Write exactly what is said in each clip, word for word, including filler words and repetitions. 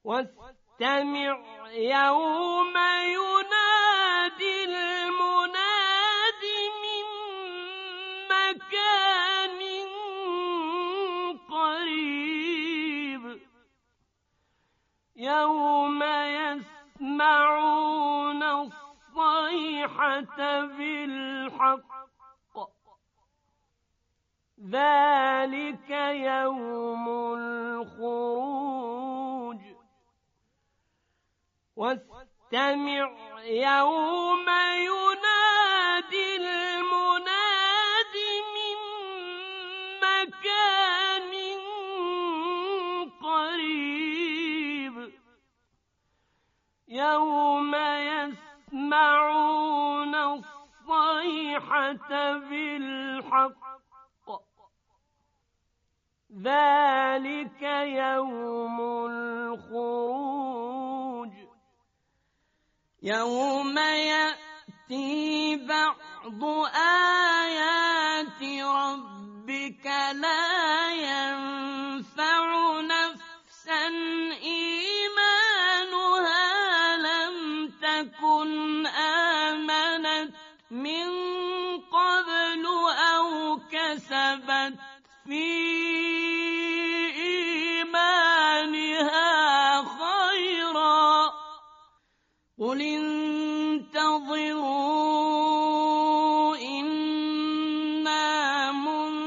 واستمع يوم ينادي المناد من مكان قريب يوم يسمعون الصيحة بالحق ذلك يوم الخروج واستمع يوم ينادي المناد من مكان قريب يوم يسمعون الصيحة بالحق ذلك يوم الخروج يوم يأتي بعض آيات ربك لا ينفع نفسا إيمانها لم تكن آمنت من قبل أو كسبت في قل انتظروا إنا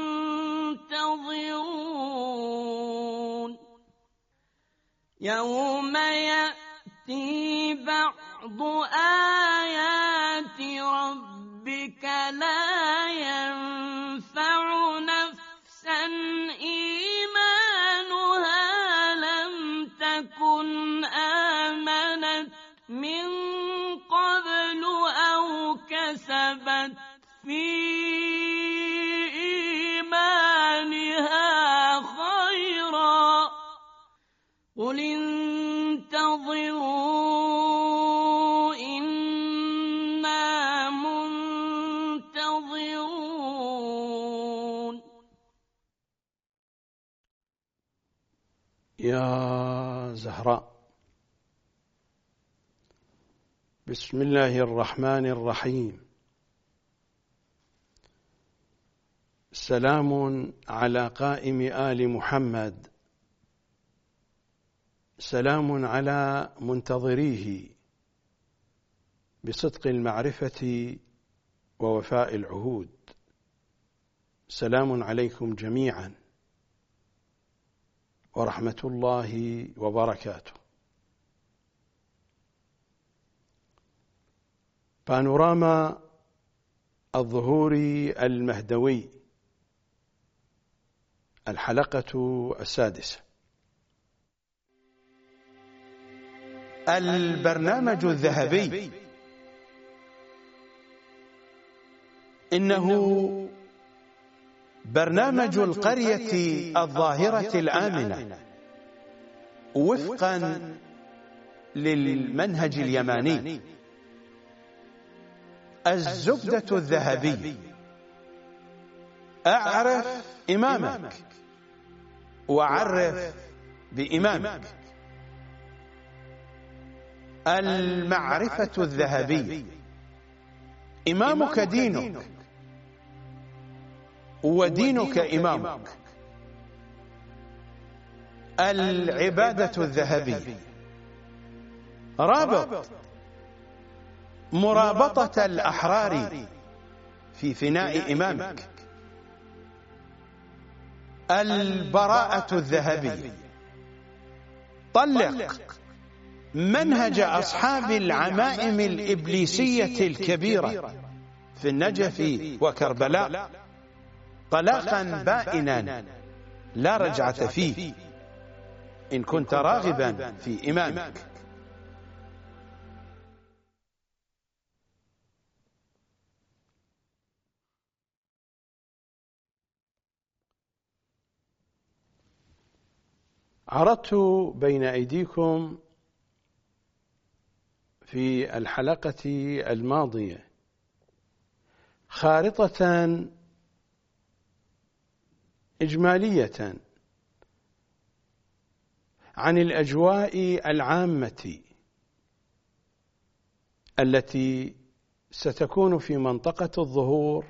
منتظرون يوم يأتي بعض آيات ربك لا ينفع نفسا إيمانها لم تكن آمنت من قبل أو كسبت في إيمانها خيرا قل انتظروا إنا منتظرون. يا زهراء، بسم الله الرحمن الرحيم. سلام على قائم آل محمد، سلام على منتظريه بصدق المعرفة ووفاء العهود. سلام عليكم جميعا ورحمة الله وبركاته. بانوراما الظهور المهدوي، الحلقة السادسة. البرنامج الذهبي، إنه برنامج القرية الظاهرة الآمنة وفقا للمنهج اليماني. الزبدة الذهبي: أعرف إمامك وعرف بإمامك. المعرفة الذهبي: إمامك دينك ودينك إمامك. العبادة الذهبي: رابط مرابطة الأحرار في فناء إمامك. البراءة الذهبي: طلق منهج أصحاب العمائم الإبليسية الكبيرة في النجف وكربلاء طلاقا بائنا لا رجعة فيه إن كنت راغبا في إمامك. عرضت بين أيديكم في الحلقة الماضية خارطة إجمالية عن الأجواء العامة التي ستكون في منطقة الظهور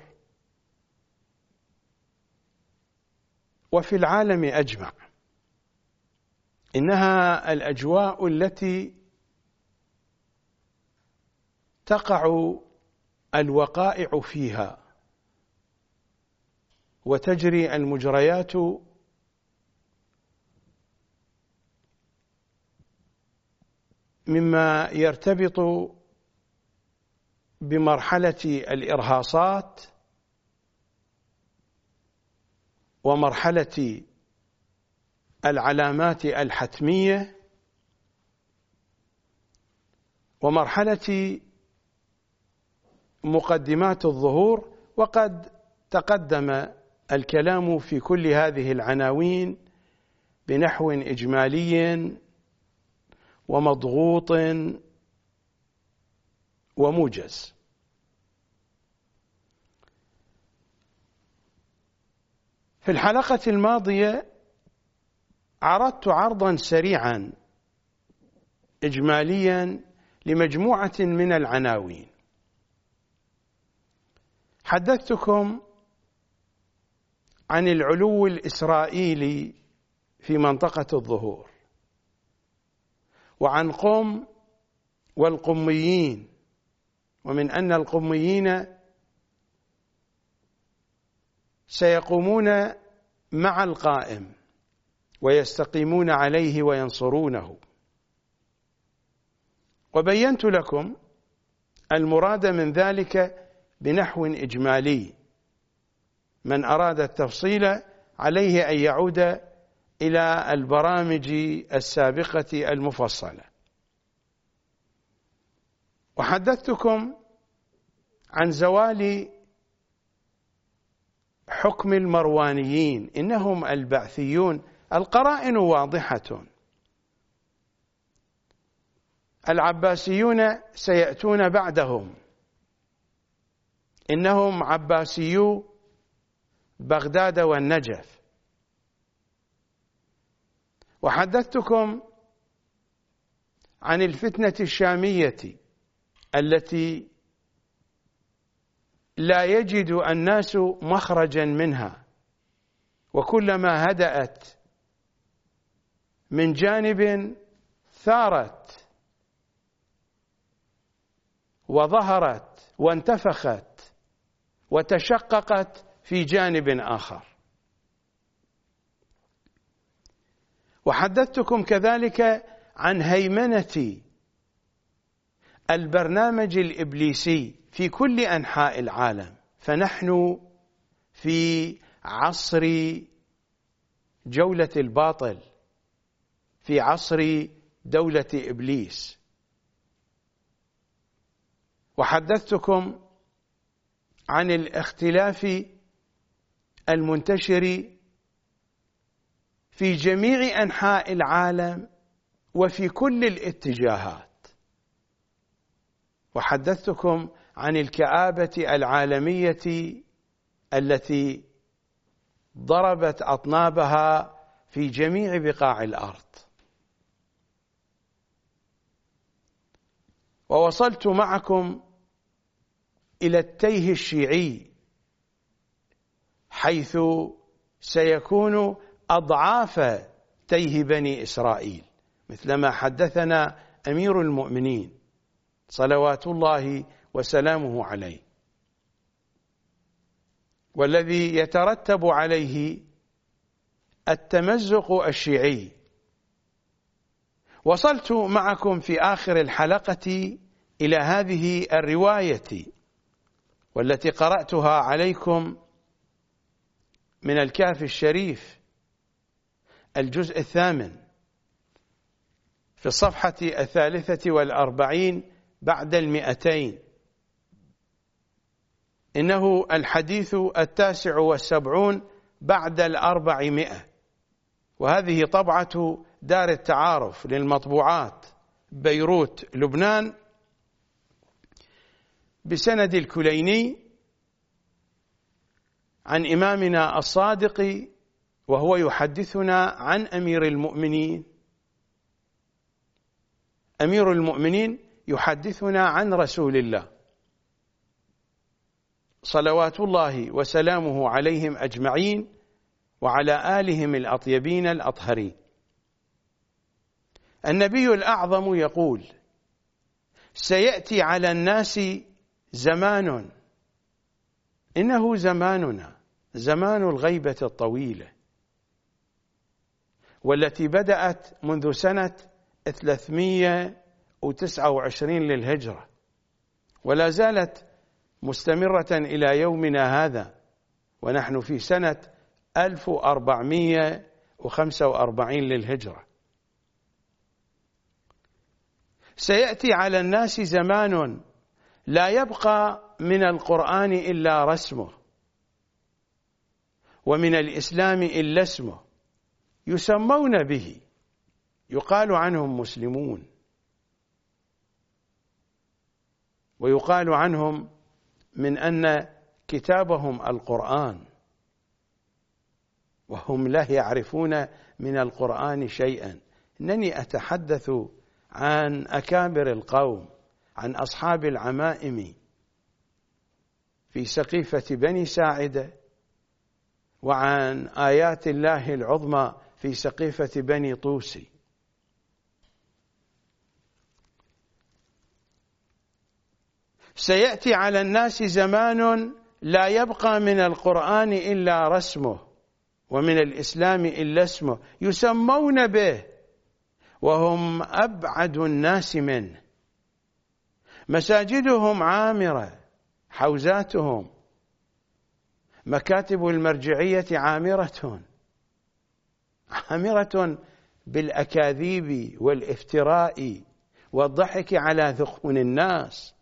وفي العالم أجمع. إنها الأجواء التي تقع الوقائع فيها وتجري المجريات مما يرتبط بمرحلة الإرهاصات ومرحلة العلامات الحتمية ومرحلة مقدمات الظهور. وقد تقدم الكلام في كل هذه العناوين بنحو إجمالي ومضغوط وموجز. في الحلقة الماضية عرضت عرضا سريعا إجماليا لمجموعة من العناوين. حدثتكم عن العلو الإسرائيلي في منطقة الظهور، وعن قم والقميين، ومن أن القميين سيقومون مع القائم ويستقيمون عليه وينصرونه. وبينت لكم المراد من ذلك بنحو إجمالي، من أراد التفصيل عليه أن يعود إلى البرامج السابقة المفصلة. وحدثتكم عن زوال حكم المروانيين، إنهم البعثيون. القرائن واضحة، العباسيون سيأتون بعدهم، إنهم عباسيو بغداد والنجف. وحدثتكم عن الفتنة الشامية التي لا يجد الناس مخرجا منها، وكلما هدأت من جانب ثارت وظهرت وانتفخت وتشققت في جانب آخر. وحدثتكم كذلك عن هيمنة البرنامج الإبليسي في كل أنحاء العالم، فنحن في عصر جولة الباطل، في عصر دولة إبليس. وحدثتكم عن الاختلاف المنتشر في جميع أنحاء العالم وفي كل الاتجاهات. وحدثتكم عن الكآبة العالمية التي ضربت أطنابها في جميع بقاع الأرض. ووصلت معكم إلى التيه الشيعي، حيث سيكون أضعاف تيه بني إسرائيل، مثلما حدثنا أمير المؤمنين صلوات الله وسلامه عليه، والذي يترتب عليه التمزق الشيعي. وصلت معكم في آخر الحلقة إلى هذه الرواية، والتي قرأتها عليكم من الكهف الشريف الجزء الثامن في الصفحة الثالثة والأربعين بعد المئتين. إنه الحديث التاسع والسبعون بعد الأربعمائة، وهذه طبعة دار التعارف للمطبوعات بيروت لبنان بسند الكليني عن إمامنا الصادق، وهو يحدثنا عن أمير المؤمنين أمير المؤمنين يحدثنا عن رسول الله صلوات الله وسلامه عليهم أجمعين وعلى آلهم الأطيبين الأطهرين. النبي الأعظم يقول: سيأتي على الناس زمان، إنه زماننا، زمان الغيبة الطويلة، والتي بدأت منذ سنة ثلاثمئة وتسعة وعشرين للهجرة، ولا زالت مستمرة إلى يومنا هذا، ونحن في سنة ألف وأربعمئة وخمسة وأربعين للهجرة. سيأتي على الناس زمان لا يبقى من القرآن إلا رسمه، ومن الإسلام إلا اسمه، يسمون به، يقال عنهم مسلمون، ويقال عنهم من أن كتابهم القرآن، وهم لا يعرفون من القرآن شيئا. إنني أتحدث عن أكابر القوم، عن أصحاب العمائم في سقيفة بني ساعدة، وعن آيات الله العظمى في سقيفة بني طوسي. سيأتي على الناس زمان لا يبقى من القرآن إلا رسمه، ومن الإسلام إلا اسمه، يسمون به وهم أبعد الناس منه، مساجدهم عامرة، حوزاتهم، مكاتب المرجعية عامرة، عامرة بالأكاذيب والافتراء والضحك على ذقن الناس.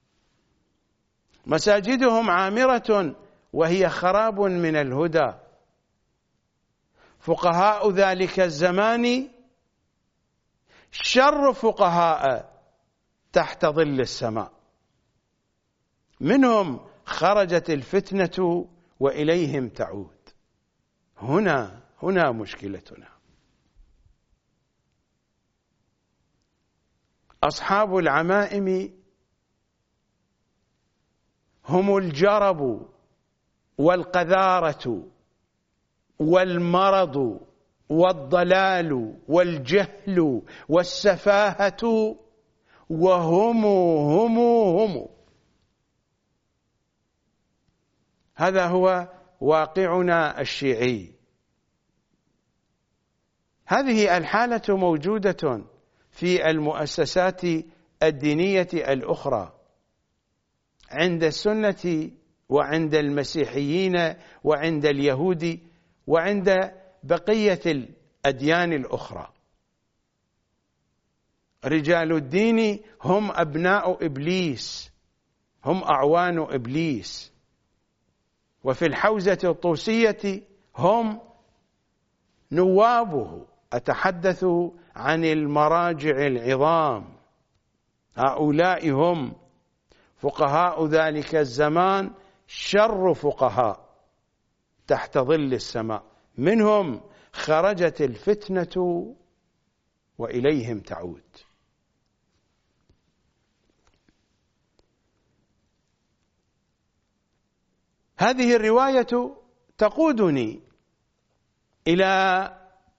مساجدهم عامرة وهي خراب من الهدى. فقهاء ذلك الزمان شر فقهاء تحت ظل السماء، منهم خرجت الفتنة وإليهم تعود. هنا هنا مشكلتنا. أصحاب العمائم هم الجرب والقذارة والمرض والضلال والجهل والسفاهة، وهم هم هم هذا هو واقعنا الشيعي. هذه الحالة موجودة في المؤسسات الدينية الأخرى، عند السنة وعند المسيحيين وعند اليهود وعند بقية الأديان الأخرى. رجال الدين هم أبناء إبليس، هم أعوان إبليس. وفي الحوزة الطوسية هم نوابه. أتحدث عن المراجع العظام، هؤلاء هم فقهاء ذلك الزمان، شر فقهاء تحت ظل السماء، منهم خرجت الفتنة وإليهم تعود. هذه الرواية تقودني إلى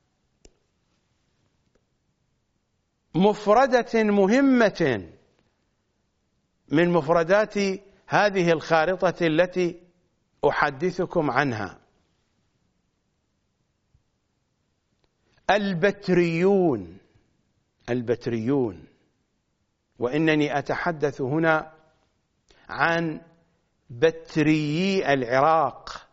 مفردة مهمة من مفردات هذه الخارطة التي أحدثكم عنها. البتريون، البتريون، وإنني أتحدث هنا عن بتريي العراق،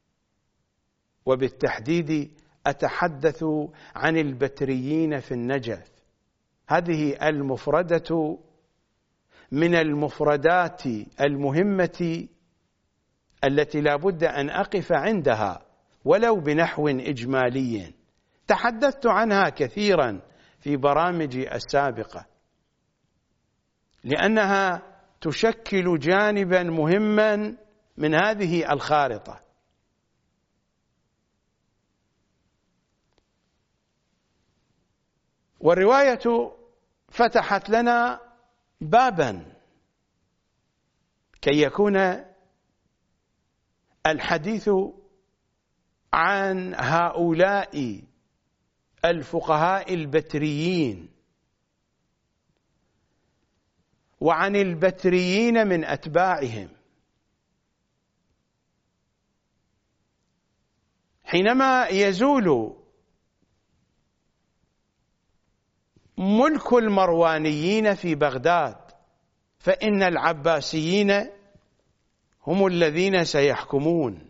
وبالتحديد أتحدث عن البتريين في النجف. هذه المفردة من المفردات المهمة التي لا بد أن أقف عندها ولو بنحو إجمالي. تحدثت عنها كثيرا في برامجي السابقة، لأنها تشكل جانبا مهما من هذه الخارطة. والرواية فتحت لنا بابا كي يكون الحديث عن هؤلاء الفقهاء البتريين وعن البتريين من أتباعهم. حينما يزول ملك المروانيين في بغداد فإن العباسيين هم الذين سيحكمون.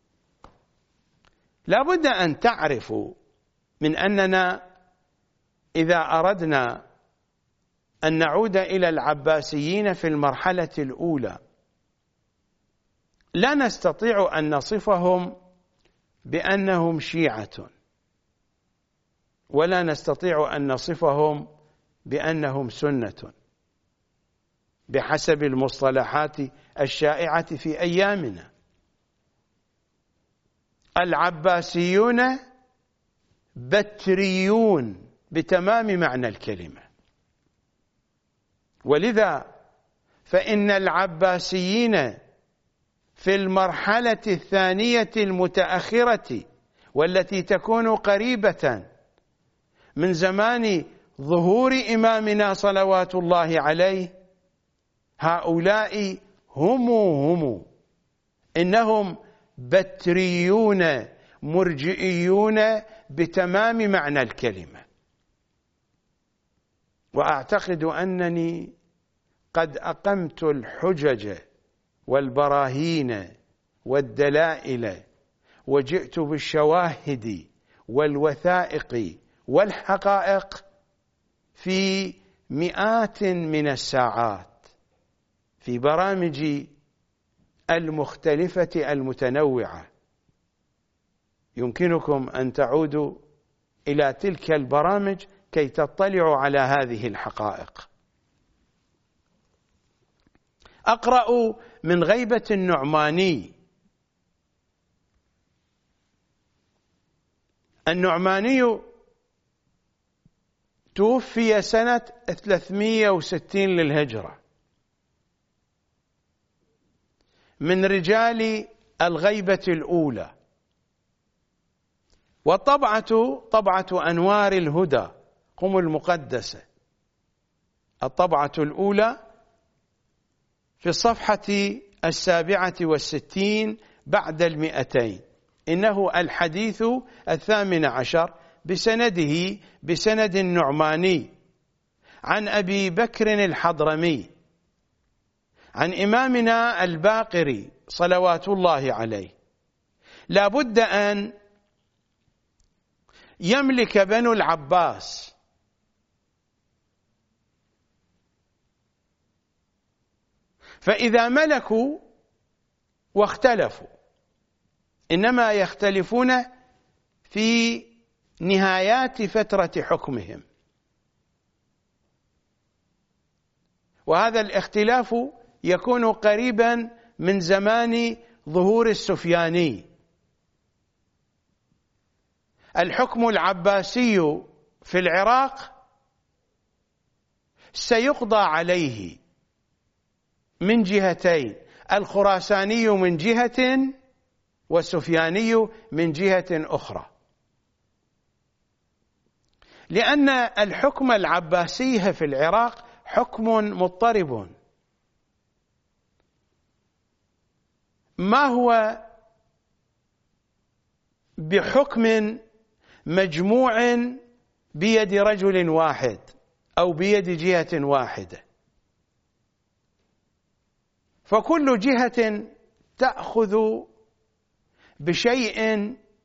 لا بد أن تعرفوا من أننا إذا أردنا أن نعود إلى العباسيين في المرحلة الأولى لا نستطيع أن نصفهم بأنهم شيعة، ولا نستطيع أن نصفهم بأنهم سنة بحسب المصطلحات الشائعة في أيامنا. العباسيون بتريون بتمام معنى الكلمة، ولذا فإن العباسيين في المرحلة الثانية المتأخرة والتي تكون قريبة من زمان ظهور إمامنا صلوات الله عليه، هؤلاء هم هم إنهم بتريون مرجئيون بتمام معنى الكلمة. وأعتقد أنني قد أقمت الحجج والبراهين والدلائل وجئت بالشواهد والوثائق والحقائق في مئات من الساعات في برامجي المختلفة المتنوعة. يمكنكم أن تعودوا إلى تلك البرامج كي تطلعوا على هذه الحقائق. أقرأ من غيبة النعماني. النعماني توفي سنة ثلاثمئة وستين للهجرة، من رجال الغيبة الأولى، والطبعة طبعة أنوار الهدى قم المقدسة، الطبعة الأولى في الصفحة السابعة والستين بعد المئتين. إنه الحديث الثامن عشر بسنده بسند النعماني عن أبي بكر الحضرمي عن إمامنا الباقر صلوات الله عليه. لا بد أن يملك بنو العباس فإذا ملكوا واختلفوا إنما يختلفون في نهايات فترة حكمهم، وهذا الاختلاف يكون قريبا من زمان ظهور السفياني. الحكم العباسي في العراق سيقضى عليه من جهتين، الخراساني من جهة والسفياني من جهة أخرى، لأن الحكم العباسي في العراق حكم مضطرب. ما هو بحكم مجموع بيد رجل واحد أو بيد جهة واحدة، فكل جهة تأخذ بشيء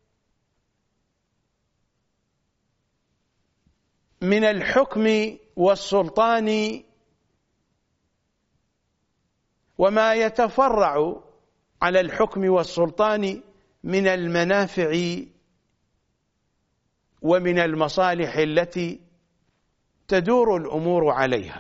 من الحكم والسلطان وما يتفرع على الحكم والسلطان من المنافع ومن المصالح التي تدور الأمور عليها.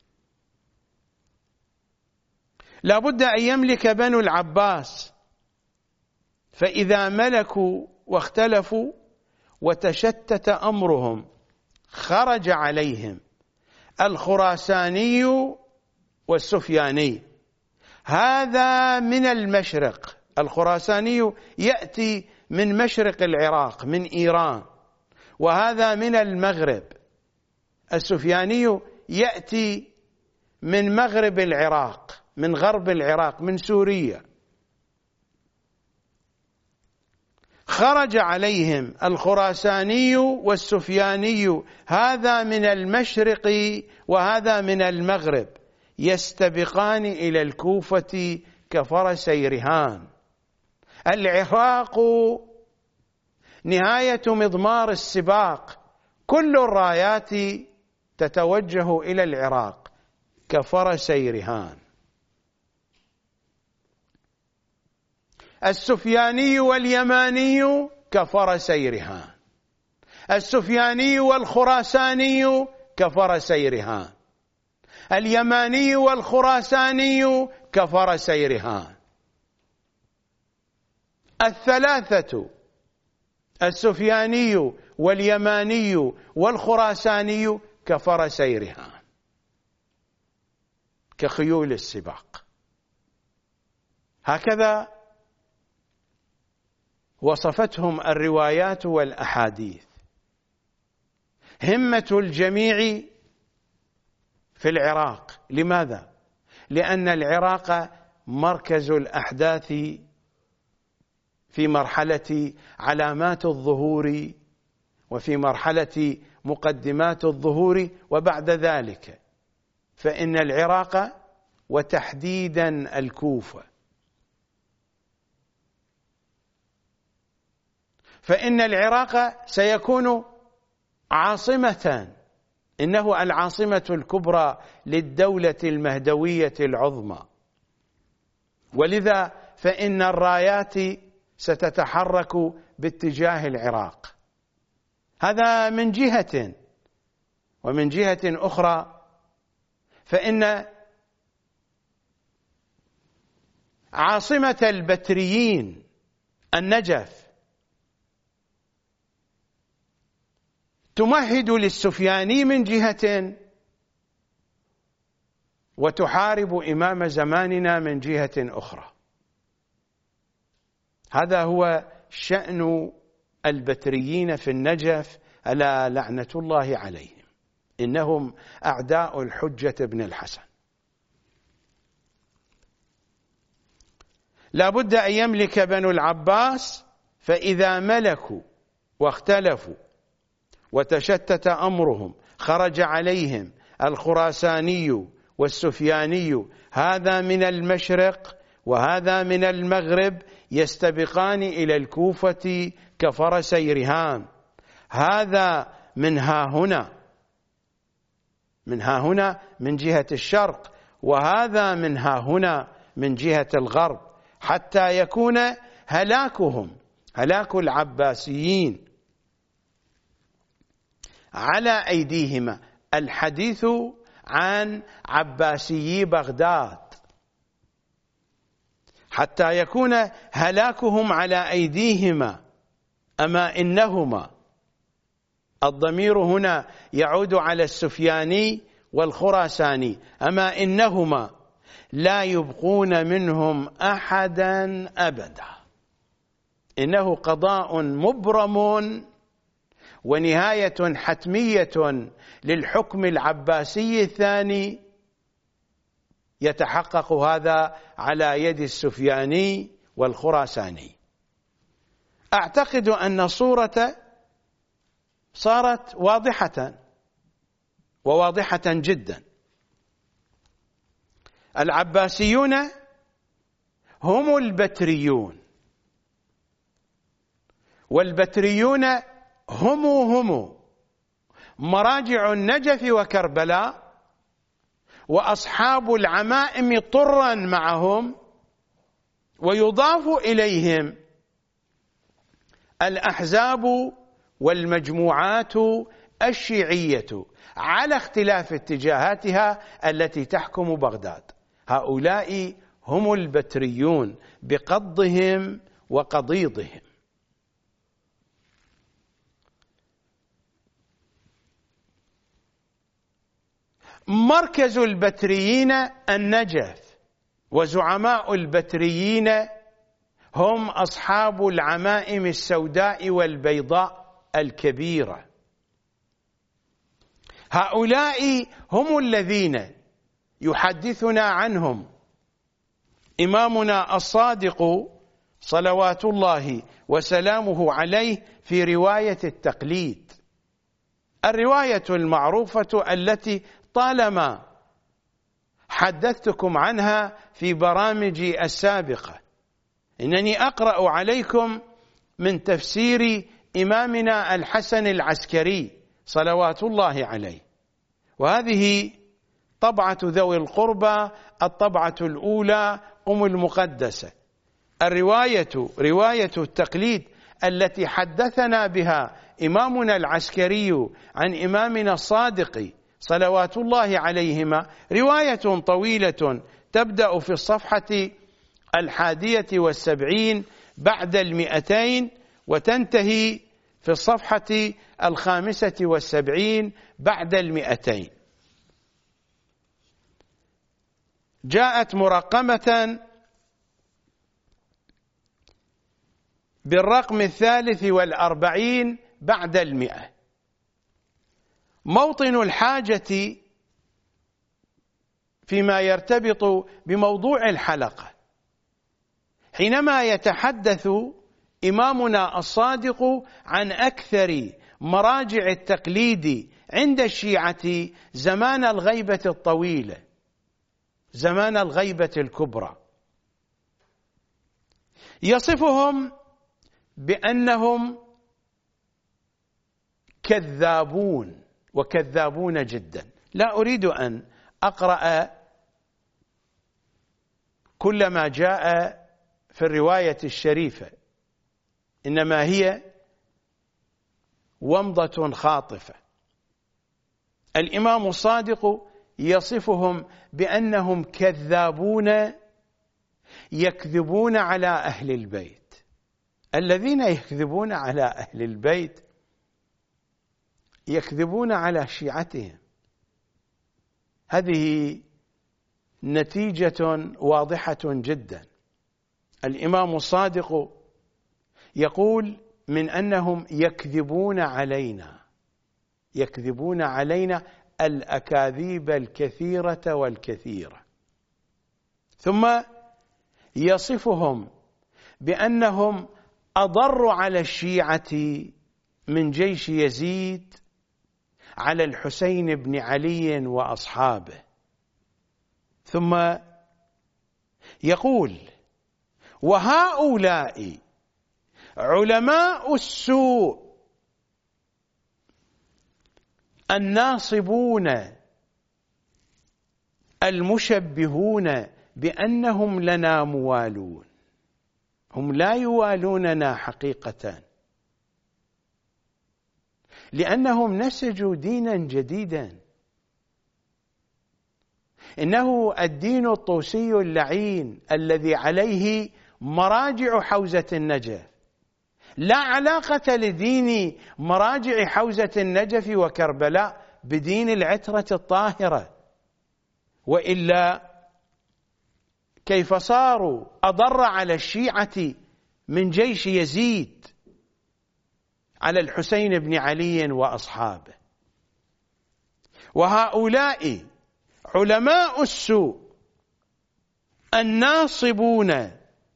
لا بد أن يملك بنو العباس، فإذا ملكوا واختلفوا وتشتت أمرهم خرج عليهم الخراساني والسفياني. هذا من المشرق، الخراساني يأتي من مشرق العراق من إيران، وهذا من المغرب. السفياني يأتي من مغرب العراق، من غرب العراق، من سوريا. خرج عليهم الخراساني والسفياني، هذا من المشرق وهذا من المغرب، يستبقان إلى الكوفة كفرسي رهان. العراق نهاية مضمار السباق، كل الرايات تتوجه إلى العراق كفرسي رهان. السفياني واليماني كفرسي رهان، السفياني والخراساني كفرسي رهان، اليماني والخراساني كفرسي رهان. الثلاثة السفياني واليماني والخراساني كفرسي رهان، كخيول السباق. هكذا وصفتهم الروايات والأحاديث. همة الجميع في العراق. لماذا؟ لأن العراق مركز الأحداث في مرحلة علامات الظهور، وفي مرحلة مقدمات الظهور، وبعد ذلك فإن العراق وتحديدا الكوفة، فإن العراق سيكون عاصمة، إنه العاصمة الكبرى للدولة المهدوية العظمى، ولذا فإن الرايات ستتحرك باتجاه العراق. هذا من جهة. ومن جهة أخرى فإن عاصمة البتريين النجف تمهد للسفياني من جهة، وتحارب إمام زماننا من جهة أخرى. هذا هو شأن البتريين في النجف، ألا لعنة الله عليهم، إنهم أعداء الحجة بن الحسن. لا بد أن يملك بنو العباس، فإذا ملكوا واختلفوا وتشتت أمرهم خرج عليهم الخراساني والسفياني، هذا من المشرق وهذا من المغرب، يستبقان إلى الكوفة كفرسي رهان. هذا من ها هنا، من ها هنا من جهة الشرق، وهذا من ها هنا من جهة الغرب، حتى يكون هلاكهم، هلاك العباسيين، على أيديهما. الحديث عن عباسيي بغداد، حتى يكون هلاكهم على أيديهما. أما إنهما، الضمير هنا يعود على السفياني والخراساني، أما إنهما لا يبقون منهم أحدا أبدا. إنه قضاء مبرم ونهاية حتمية للحكم العباسي الثاني، يتحقق هذا على يد السفياني والخراساني. أعتقد أن الصورة صارت واضحة وواضحة جدا. العباسيون هم البتريون، والبتريون هم هم مراجع النجف وكربلاء، وأصحاب العمائم طرا معهم، ويضاف إليهم الأحزاب والمجموعات الشيعية على اختلاف اتجاهاتها التي تحكم بغداد. هؤلاء هم البتريون بقضهم وقضيضهم. مركز البتريين النجف، وزعماء البتريين هم أصحاب العمائم السوداء والبيضاء الكبيرة. هؤلاء هم الذين يحدثنا عنهم إمامنا الصادق صلوات الله وسلامه عليه في رواية التقليد، الرواية المعروفة التي طالما حدثتكم عنها في برامجي السابقة. إنني أقرأ عليكم من تفسير إمامنا الحسن العسكري صلوات الله عليه، وهذه طبعة ذوي القربى، الطبعة الأولى أم المقدسة. الرواية رواية التقليد التي حدثنا بها إمامنا العسكري عن إمامنا الصادق صلوات الله عليهما رواية طويلة تبدأ في الصفحة الحادية والسبعين بعد المئتين وتنتهي في الصفحة الخامسة والسبعين بعد المئتين. جاءت مرقمة بالرقم الثالث والأربعين بعد المئة. موطن الحاجة فيما يرتبط بموضوع الحلقة، حينما يتحدث إمامنا الصادق عن أكثر مراجع التقليد عند الشيعة زمان الغيبة الطويلة، زمان الغيبة الكبرى، يصفهم بأنهم كذابون وكذابون جدا. لا أريد أن أقرأ كل ما جاء في الرواية الشريفة، إنما هي ومضة خاطفة. الإمام الصادق يصفهم بأنهم كذابون يكذبون على أهل البيت. الذين يكذبون على أهل البيت يكذبون على شيعتهم. هذه نتيجة واضحة جدا. الإمام الصادق يقول من أنهم يكذبون علينا، يكذبون علينا الأكاذيب الكثيرة والكثيرة. ثم يصفهم بأنهم أضر على الشيعة من جيش يزيد على الحسين بن علي وأصحابه. ثم يقول وهؤلاء علماء السوء الناصبون المشبهون بأنهم لنا موالون. هم لا يوالوننا حقيقة، لأنهم نسجوا دينا جديدا. إنه الدين الطوسي اللعين الذي عليه مراجع حوزة النجف، لا علاقة لدين مراجع حوزة النجف وكربلاء بدين العترة الطاهرة، وإلا كيف صاروا أضر على الشيعة من جيش يزيد على الحسين بن علي وأصحابه. وهؤلاء علماء السوء الناصبون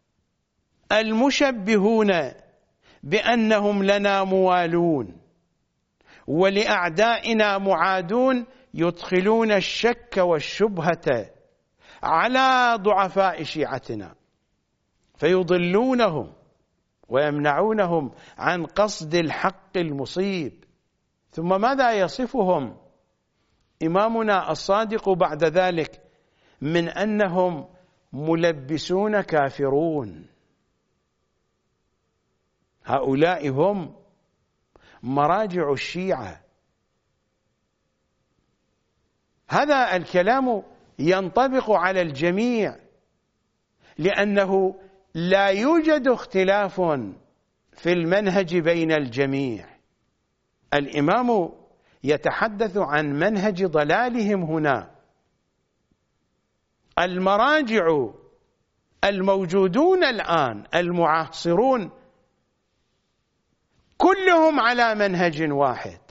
المشبهون بأنهم لنا موالون ولأعدائنا معادون، يدخلون الشك والشبهة على ضعفاء شيعتنا فيضلونهم ويمنعونهم عن قصد الحق المصيب. ثم ماذا يصفهم إمامنا الصادق بعد ذلك؟ من أنهم ملبسون كافرون. هؤلاء هم مراجع الشيعة. هذا الكلام ينطبق على الجميع، لأنه لا يوجد اختلاف في المنهج بين الجميع. الإمام يتحدث عن منهج ضلالهم هنا. المراجع الموجودون الآن المعاصرون كلهم على منهج واحد.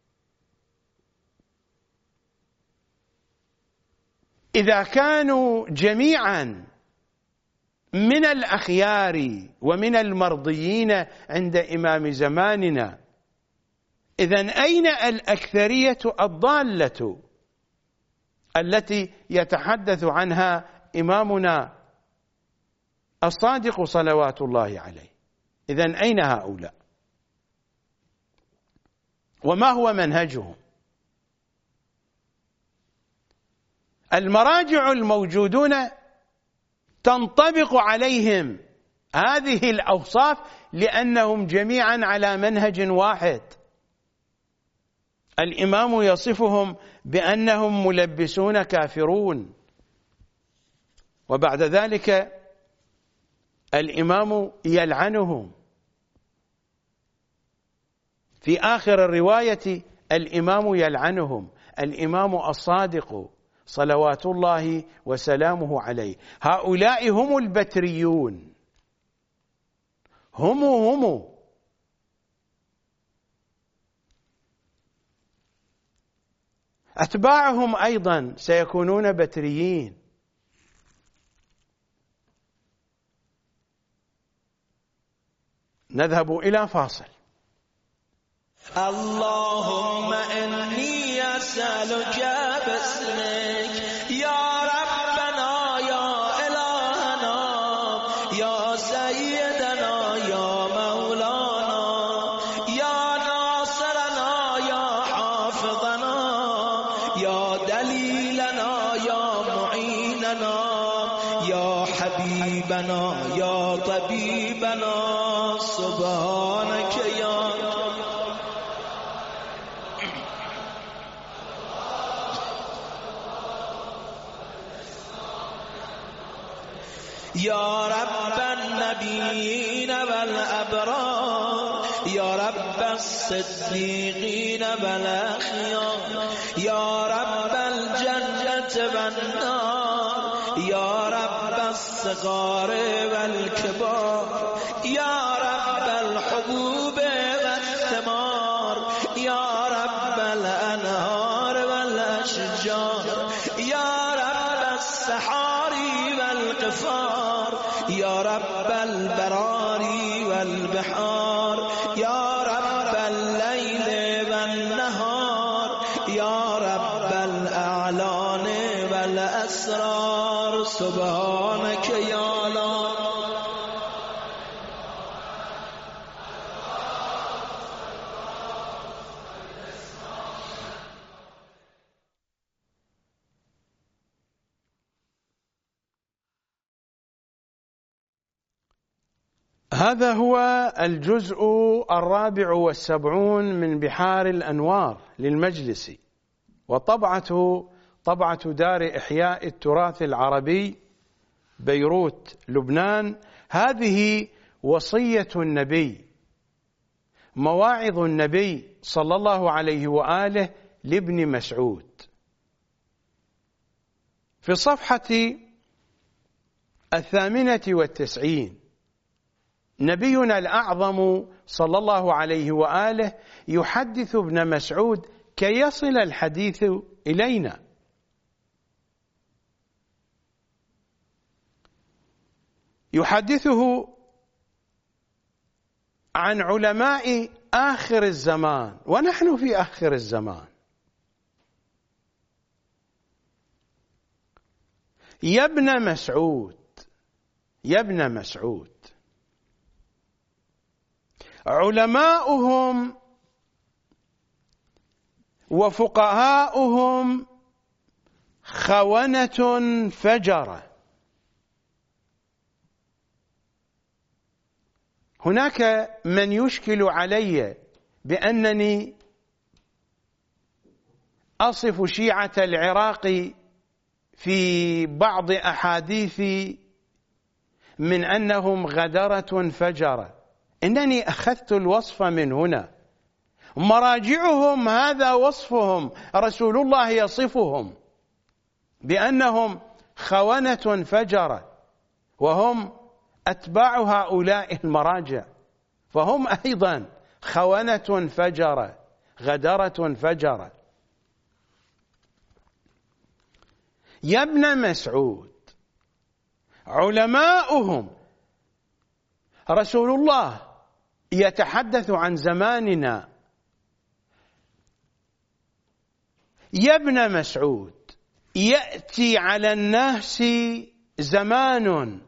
إذا كانوا جميعا من الأخيار ومن المرضيين عند إمام زماننا، إذن أين الأكثرية الضالة التي يتحدث عنها إمامنا الصادق صلوات الله عليه؟ إذن أين هؤلاء؟ وما هو منهجهم؟ المراجع الموجودون تنطبق عليهم هذه الأوصاف لأنهم جميعا على منهج واحد. الإمام يصفهم بأنهم ملبسون كافرون، وبعد ذلك الإمام يلعنهم. في آخر الرواية الإمام يلعنهم، الإمام الصادق صلوات الله وسلامه عليه. هؤلاء هم البتريون، هم هم أتباعهم أيضا سيكونون بتريين. نذهب إلى فاصل. اللهم إني أسألك باسمك يا ربنا يا إلهنا يا سيدنا يا مولانا يا ناصرنا يا حافظنا يا دليلنا يا معيننا يا حبيبنا يا طبيبنا سبحانك يا يا رب النبيين والأبرار يا رب الصديقين والأخيار يا رب الجنة والنار يا رب الصغار والكبار يا رب الحبوب والثمار يا رب الأنهار والأشجار يا رب السحاري والقفار يا رب البراري والبحار يا رب الليل والنهار يا رب الأعلان والأسرار سبحانك يا الله. هذا هو الجزء الرابع والسبعون من بحار الأنوار للمجلس، وطبعته طبعة دار إحياء التراث العربي بيروت لبنان. هذه وصية النبي، مواعظ النبي صلى الله عليه وآله لابن مسعود. في الصفحة الثامنة والتسعين نبينا الأعظم صلى الله عليه وآله يحدث ابن مسعود كي يصل الحديث إلينا. يحدثه عن علماء آخر الزمان، ونحن في آخر الزمان. يا ابن مسعود يا ابن مسعود، علماؤهم وفقهاؤهم خونة فجرة. هناك من يشكل علي بأنني أصف شيعة العراق في بعض أحاديثي من أنهم غدرة فجرة. إنني أخذت الوصف من هنا، مراجعهم هذا وصفهم، رسول الله يصفهم بأنهم خونة فجرة، وهم أتباع هؤلاء المراجع، فهم أيضا خونة فجرة، غدرة فجرة. يا ابن مسعود، علماؤهم، رسول الله يتحدث عن زماننا. يا ابن مسعود، يأتي على الناس زمان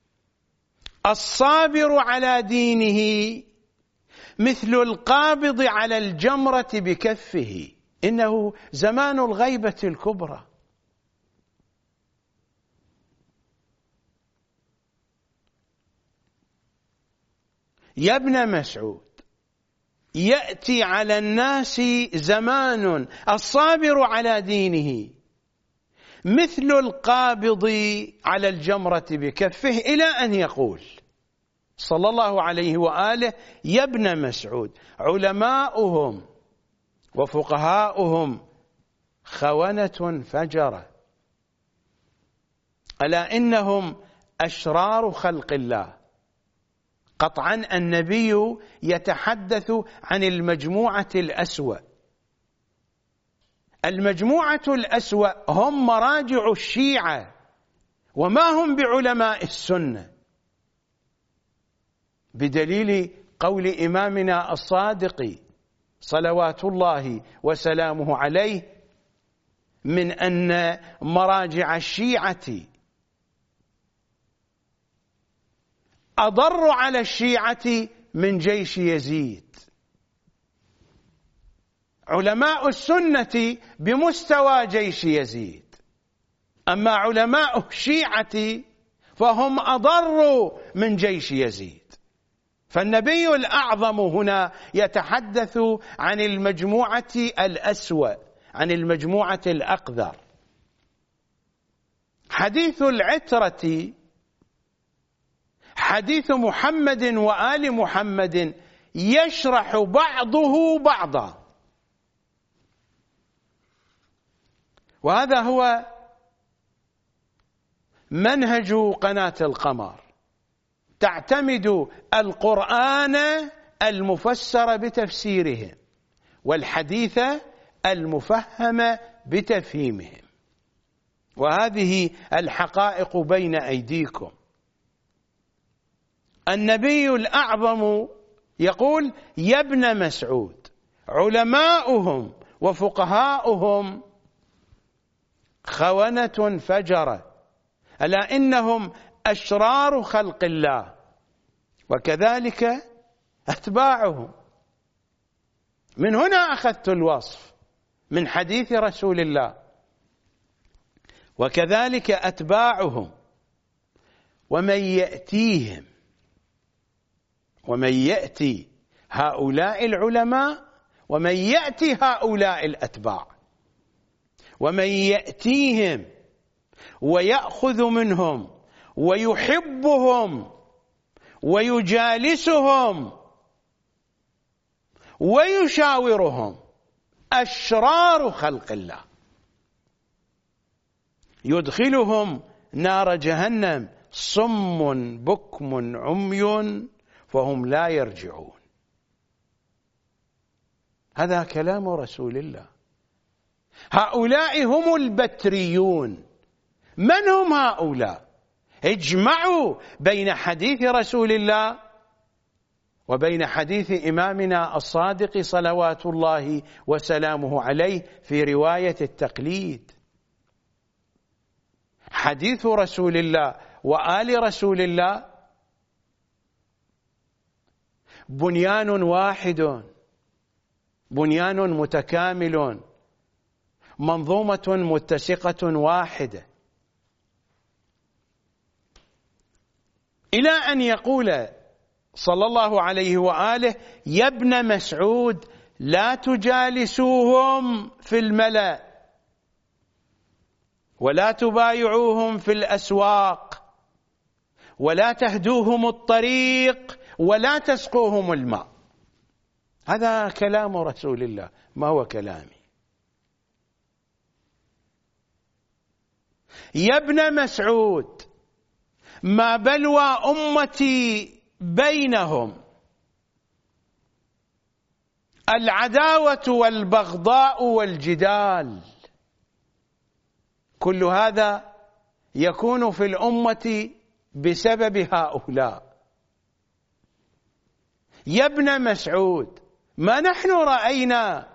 الصابر على دينه مثل القابض على الجمرة بكفه، إنه زمان الغيبة الكبرى. يا ابن مسعود، يأتي على الناس زمان الصابر على دينه مثل القابض على الجمرة بكفه، إلى أن يقول صلى الله عليه وآله: يا ابن مسعود، علماؤهم وفقهاؤهم خونة فجرة، ألا إنهم أشرار خلق الله. قطعا النبي يتحدث عن المجموعة الأسوأ. المجموعة الأسوأ هم مراجع الشيعة، وما هم بعلماء السنة، بدليل قول إمامنا الصادق صلوات الله وسلامه عليه من أن مراجع الشيعة أضر على الشيعة من جيش يزيد. علماء السنة بمستوى جيش يزيد، أما علماء الشيعة فهم أضر من جيش يزيد. فالنبي الأعظم هنا يتحدث عن المجموعة الأسوأ، عن المجموعة الأقذر. حديث العترة حديث محمد وآل محمد يشرح بعضه بعضا، وهذا هو منهج قناة القمر، تعتمد القرآن المفسر بتفسيرهم والحديث المفهم بتفهيمهم، وهذه الحقائق بين أيديكم. النبي الأعظم يقول: يا ابن مسعود، علماؤهم وفقهاؤهم خونة فجرة، ألا إنهم أشرار خلق الله، وكذلك أتباعهم. من هنا أخذت الوصف من حديث رسول الله: وكذلك أتباعهم. ومن يأتيهم، ومن يأتي هؤلاء العلماء، ومن يأتي هؤلاء الأتباع، ومن يأتيهم ويأخذ منهم ويحبهم ويجالسهم ويشاورهم أشرار خلق الله، يدخلهم نار جهنم صم بكم عمي فهم لا يرجعون. هذا كلام رسول الله. هؤلاء هم البتريون. من هم هؤلاء؟ اجمعوا بين حديث رسول الله وبين حديث إمامنا الصادق صلوات الله وسلامه عليه في رواية التقليد. حديث رسول الله وآل رسول الله بنيان واحد، بنيان متكامل، منظومة متسقة واحدة، إلى أن يقول صلى الله عليه وآله: يا ابن مسعود، لا تجالسوهم في الملأ، ولا تبايعوهم في الأسواق، ولا تهدوهم الطريق، ولا تسقوهم الماء. هذا كلام رسول الله، ما هو كلامي. يا ابن مسعود ما بلوى أمتي بينهم العداوة والبغضاء والجدال، كل هذا يكون في الأمة بسبب هؤلاء. يا ابن مسعود ما نحن رأينا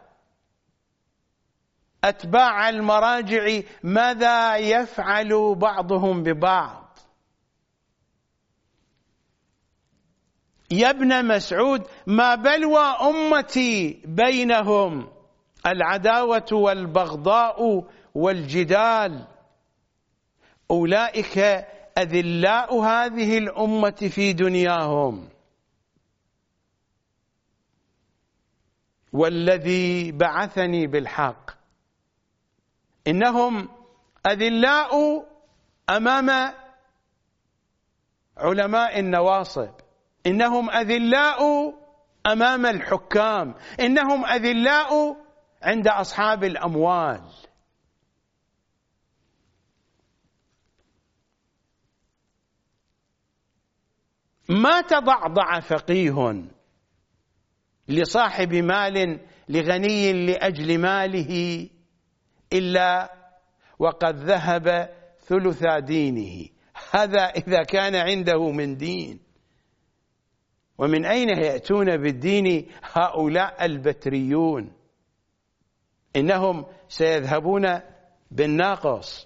أتباع المراجع ماذا يفعل بعضهم ببعض. يا ابن مسعود ما بلوى أمتي بينهم العداوة والبغضاء والجدال، أولئك أذلاء هذه الأمة في دنياهم، والذي بعثني بالحق إنهم أذلاء أمام علماء النواصب، إنهم أذلاء أمام الحكام، إنهم أذلاء عند أصحاب الأموال. ما تضعضع فقيه لصاحب مال لغني لأجل ماله إلا وقد ذهب ثلث دينه، هذا إذا كان عنده من دين. ومن أين يأتون بالدين هؤلاء البتريون؟ إنهم سيذهبون بالناقص.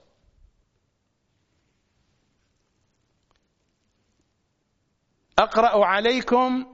أقرأ عليكم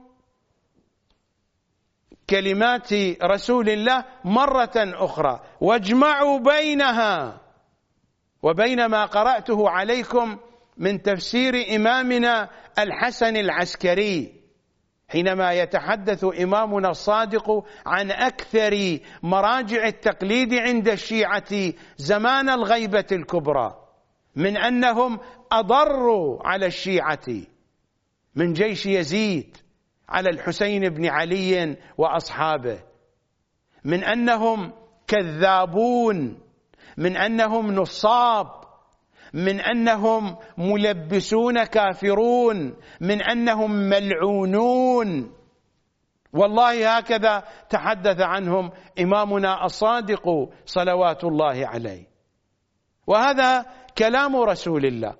كلمات رسول الله مرة أخرى واجمعوا بينها وبين ما قرأته عليكم من تفسير إمامنا الحسن العسكري، حينما يتحدث إمامنا الصادق عن أكثر مراجع التقليد عند الشيعة زمان الغيبة الكبرى، من أنهم أضروا على الشيعة من جيش يزيد على الحسين بن علي وأصحابه، من أنهم كذابون، من أنهم نصاب، من أنهم ملبسون كافرون، من أنهم ملعونون. والله هكذا تحدث عنهم إمامنا الصادق صلوات الله عليه، وهذا كلام رسول الله.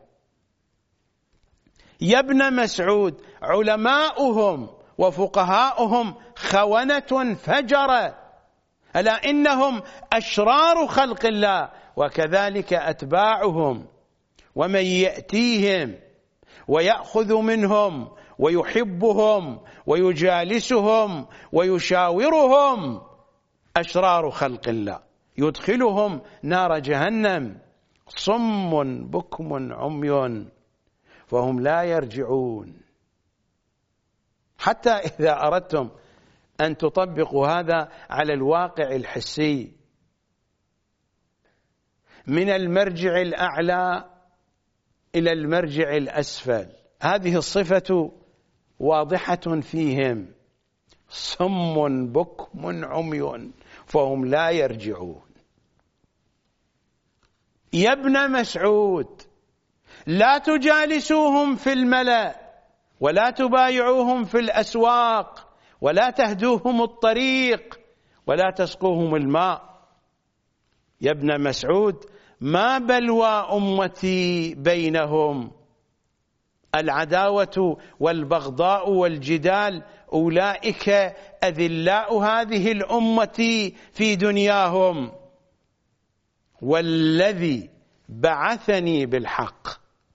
يا ابن مسعود علماؤهم وفقهاؤهم خونة فجرة، ألا إنهم أشرار خلق الله، وكذلك أتباعهم، ومن يأتيهم ويأخذ منهم ويحبهم ويجالسهم ويشاورهم أشرار خلق الله، يدخلهم نار جهنم، صم بكم عمي فهم لا يرجعون. حتى إذا أردتم أن تطبقوا هذا على الواقع الحسي، من المرجع الأعلى إلى المرجع الأسفل، هذه الصفة واضحة فيهم، صم بكم عمي فهم لا يرجعون. يا ابن مسعود لا تجالسوهم في الملأ ولا تبايعوهم في الأسواق ولا تهدوهم الطريق ولا تسقوهم الماء. يا ابن مسعود ما بلوى أمتي بينهم العداوة والبغضاء والجدال، أولئك أذلاء هذه الأمة في دنياهم، والذي بعثني بالحق.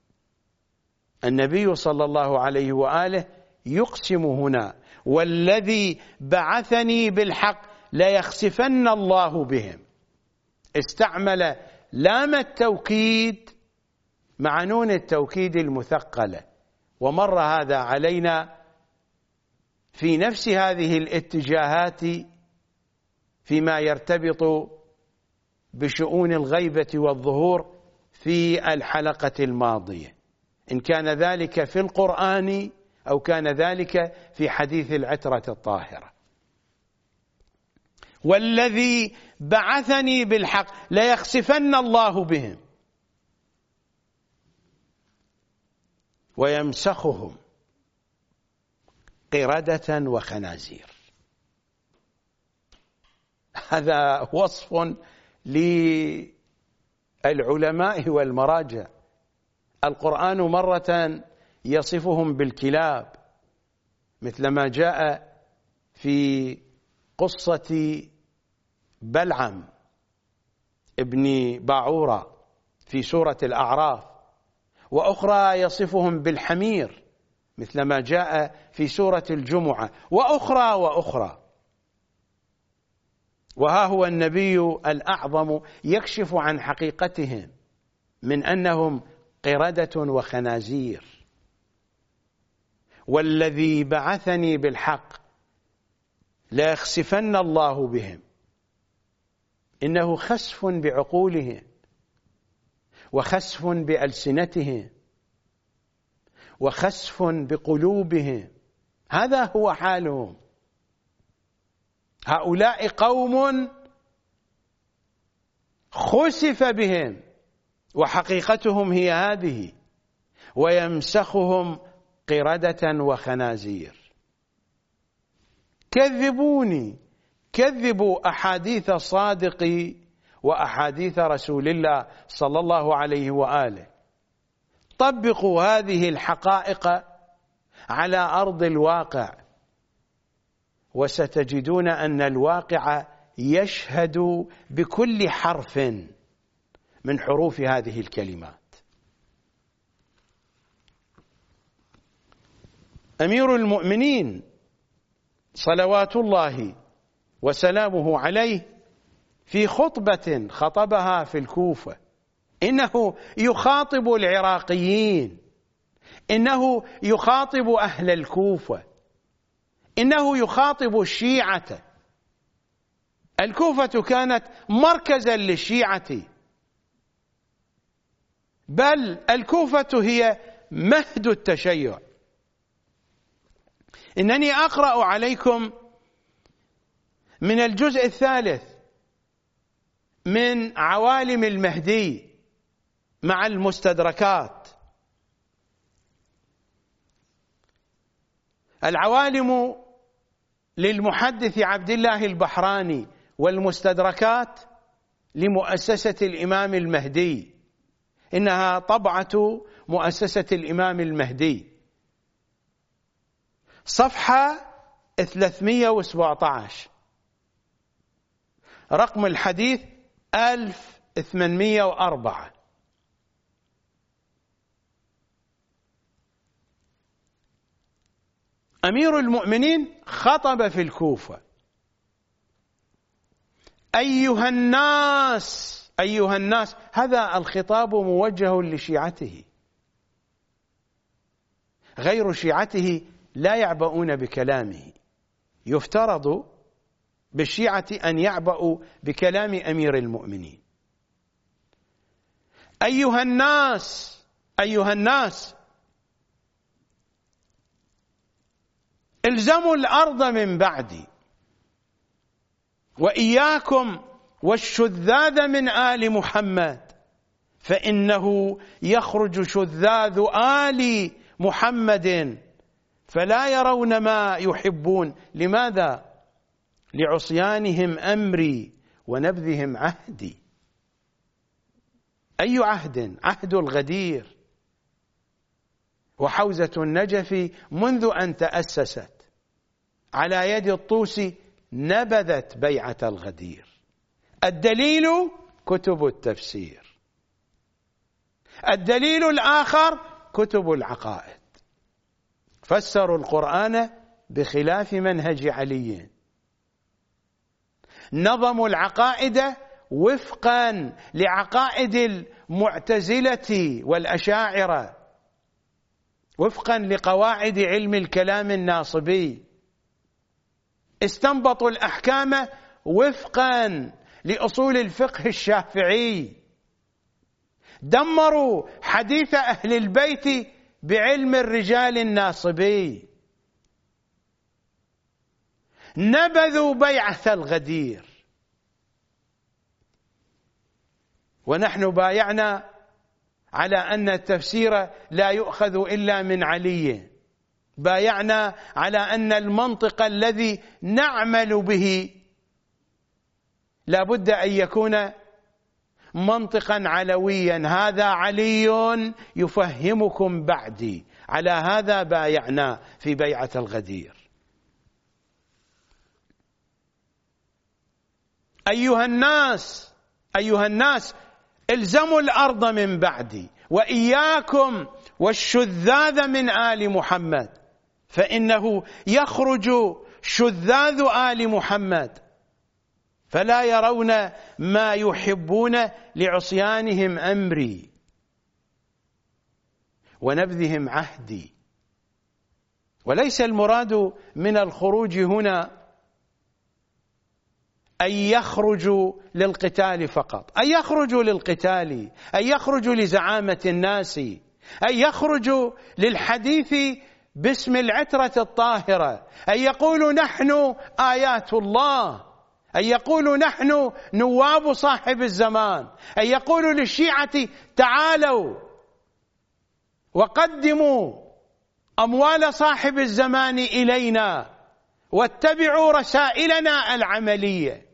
النبي صلى الله عليه وآله يقسم هنا والذي بعثني بالحق ليخسفن الله بهم، استعمل لام التوكيد مع نون التوكيد المثقلة، ومر هذا علينا في نفس هذه الاتجاهات فيما يرتبط بشؤون الغيبة والظهور في الحلقة الماضية، إن كان ذلك في القرآن أو كان ذلك في حديث العترة الطاهرة. والذي بعثني بالحق ليخسفن الله بهم ويمسخهم قردة وخنازير. هذا وصف للعلماء والمراجع. القرآن مرة يصفهم بالكلاب مثل ما جاء في قصة بلعم ابن باعورة في سورة الأعراف، وأخرى يصفهم بالحمير مثل ما جاء في سورة الجمعة، وأخرى وأخرى. وها هو النبي الأعظم يكشف عن حقيقتهم من أنهم قردة وخنازير. والذي بعثني بالحق ليخسفن الله بهم، إنه خسف بعقولهم وخسف بألسنتهم وخسف بقلوبهم. هذا هو حالهم. هؤلاء قوم خسف بهم وحقيقتهم هي هذه، ويمسخهم قردة وخنازير. كذبوني، كذبوا أحاديث الصادق وأحاديث رسول الله صلى الله عليه وآله. طبقوا هذه الحقائق على أرض الواقع وستجدون أن الواقع يشهد بكل حرف من حروف هذه الكلمات. أمير المؤمنين صلوات الله وسلامه عليه في خطبة خطبها في الكوفة إنه يخاطب العراقيين، إنه يخاطب أهل الكوفة، إنه يخاطب الشيعة. الكوفة كانت مركزا للشيعة، بل الكوفة هي مهد التشيع. إنني أقرأ عليكم من الجزء الثالث من عوالم المهدي مع المستدركات. العوالم للمحدث عبد الله البحراني، والمستدركات لمؤسسة الإمام المهدي. إنها طبعة مؤسسة الإمام المهدي، صفحة ثلاثمئة وسبعة عشر، رقم الحديث ألف وثمانمئة وأربعة. أمير المؤمنين خطب في الكوفة: أيها الناس، أيها الناس. هذا الخطاب موجه لشيعته. غير شيعته لا يعبؤون بكلامه. يفترض بالشيعة أن يعبؤوا بكلام أمير المؤمنين. أيها الناس، أيها الناس، الزموا الأرض من بعدي، وإياكم والشذاذ من آل محمد، فإنه يخرج شذاذ آل محمد فلا يرون ما يحبون. لماذا؟ لعصيانهم أمري ونبذهم عهدي. أي عهد؟ عهد الغدير وحوزة النجف منذ أن تأسست على يد الطوسي نبذت بيعة الغدير. الدليل كتب التفسير، الدليل الآخر كتب العقائد. فسروا القرآن بخلاف منهج علي، نظموا العقائد وفقا لعقائد المعتزلة والأشاعرة، وفقا لقواعد علم الكلام الناصبي. استنبطوا الأحكام وفقا لأصول الفقه الشافعي. دمروا حديث أهل البيت بعلم الرجال الناصبي. نبذوا بيعة الغدير. ونحن بايعنا على أن التفسير لا يؤخذ إلا من علي، بايعنا على أن المنطق الذي نعمل به لا بد أن يكون منطقا علويا، هذا علي يفهمكم بعدي، على هذا بايعنا في بيعة الغدير. أيها الناس أيها الناس الزموا الأرض من بعدي، وإياكم والشذاذ من آل محمد، فإنه يخرج شذاذ آل محمد فلا يرون ما يحبون لعصيانهم أمري ونبذهم عهدي. وليس المراد من الخروج هنا أن يخرجوا للقتال فقط، أن يخرجوا للقتال، أن يخرجوا لزعامة الناس، أن يخرجوا للحديث باسم العترة الطاهرة، أن يقولوا نحن آيات الله، أن يقولوا نحن نواب صاحب الزمان، أن يقولوا للشيعة تعالوا وقدموا أموال صاحب الزمان إلينا واتبعوا رسائلنا العملية.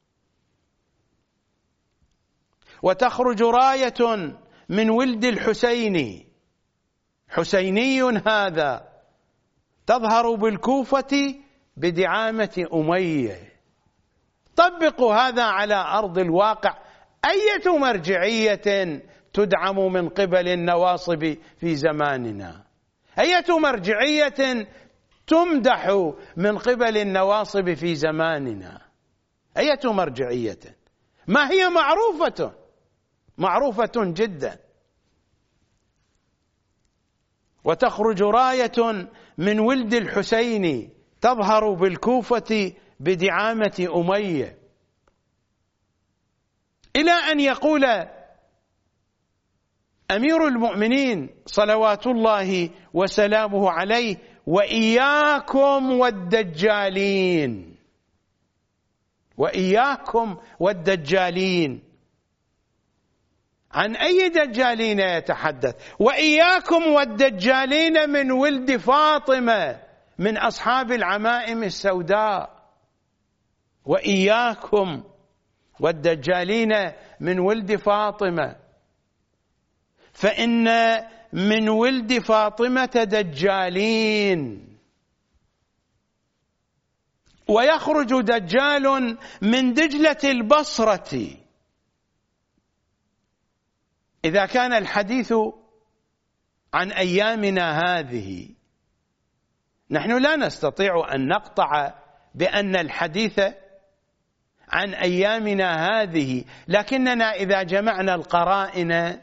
وتخرج راية من ولد الحسين، حسيني هذا، تظهر بالكوفة بدعامة أمية. طبقوا هذا على أرض الواقع، أية مرجعية تدعم من قبل النواصب في زماننا؟ أية مرجعية تمدح من قبل النواصب في زماننا؟ أية مرجعية؟ ما هي معروفة معروفة جدا. وتخرج راية من ولد الحسين تظهر بالكوفة بدعامة أمية، إلى أن يقول أمير المؤمنين صلوات الله وسلامه عليه: وإياكم والدجالين، وإياكم والدجالين. عن أي دجالين يتحدث؟ وإياكم والدجالين من ولد فاطمة من أصحاب العمائم السوداء، وإياكم والدجالين من ولد فاطمة، فإن من ولد فاطمة دجالين. ويخرج دجال من دجلة البصرة. إذا كان الحديث عن أيامنا هذه، نحن لا نستطيع أن نقطع بأن الحديث عن أيامنا هذه، لكننا إذا جمعنا القرائن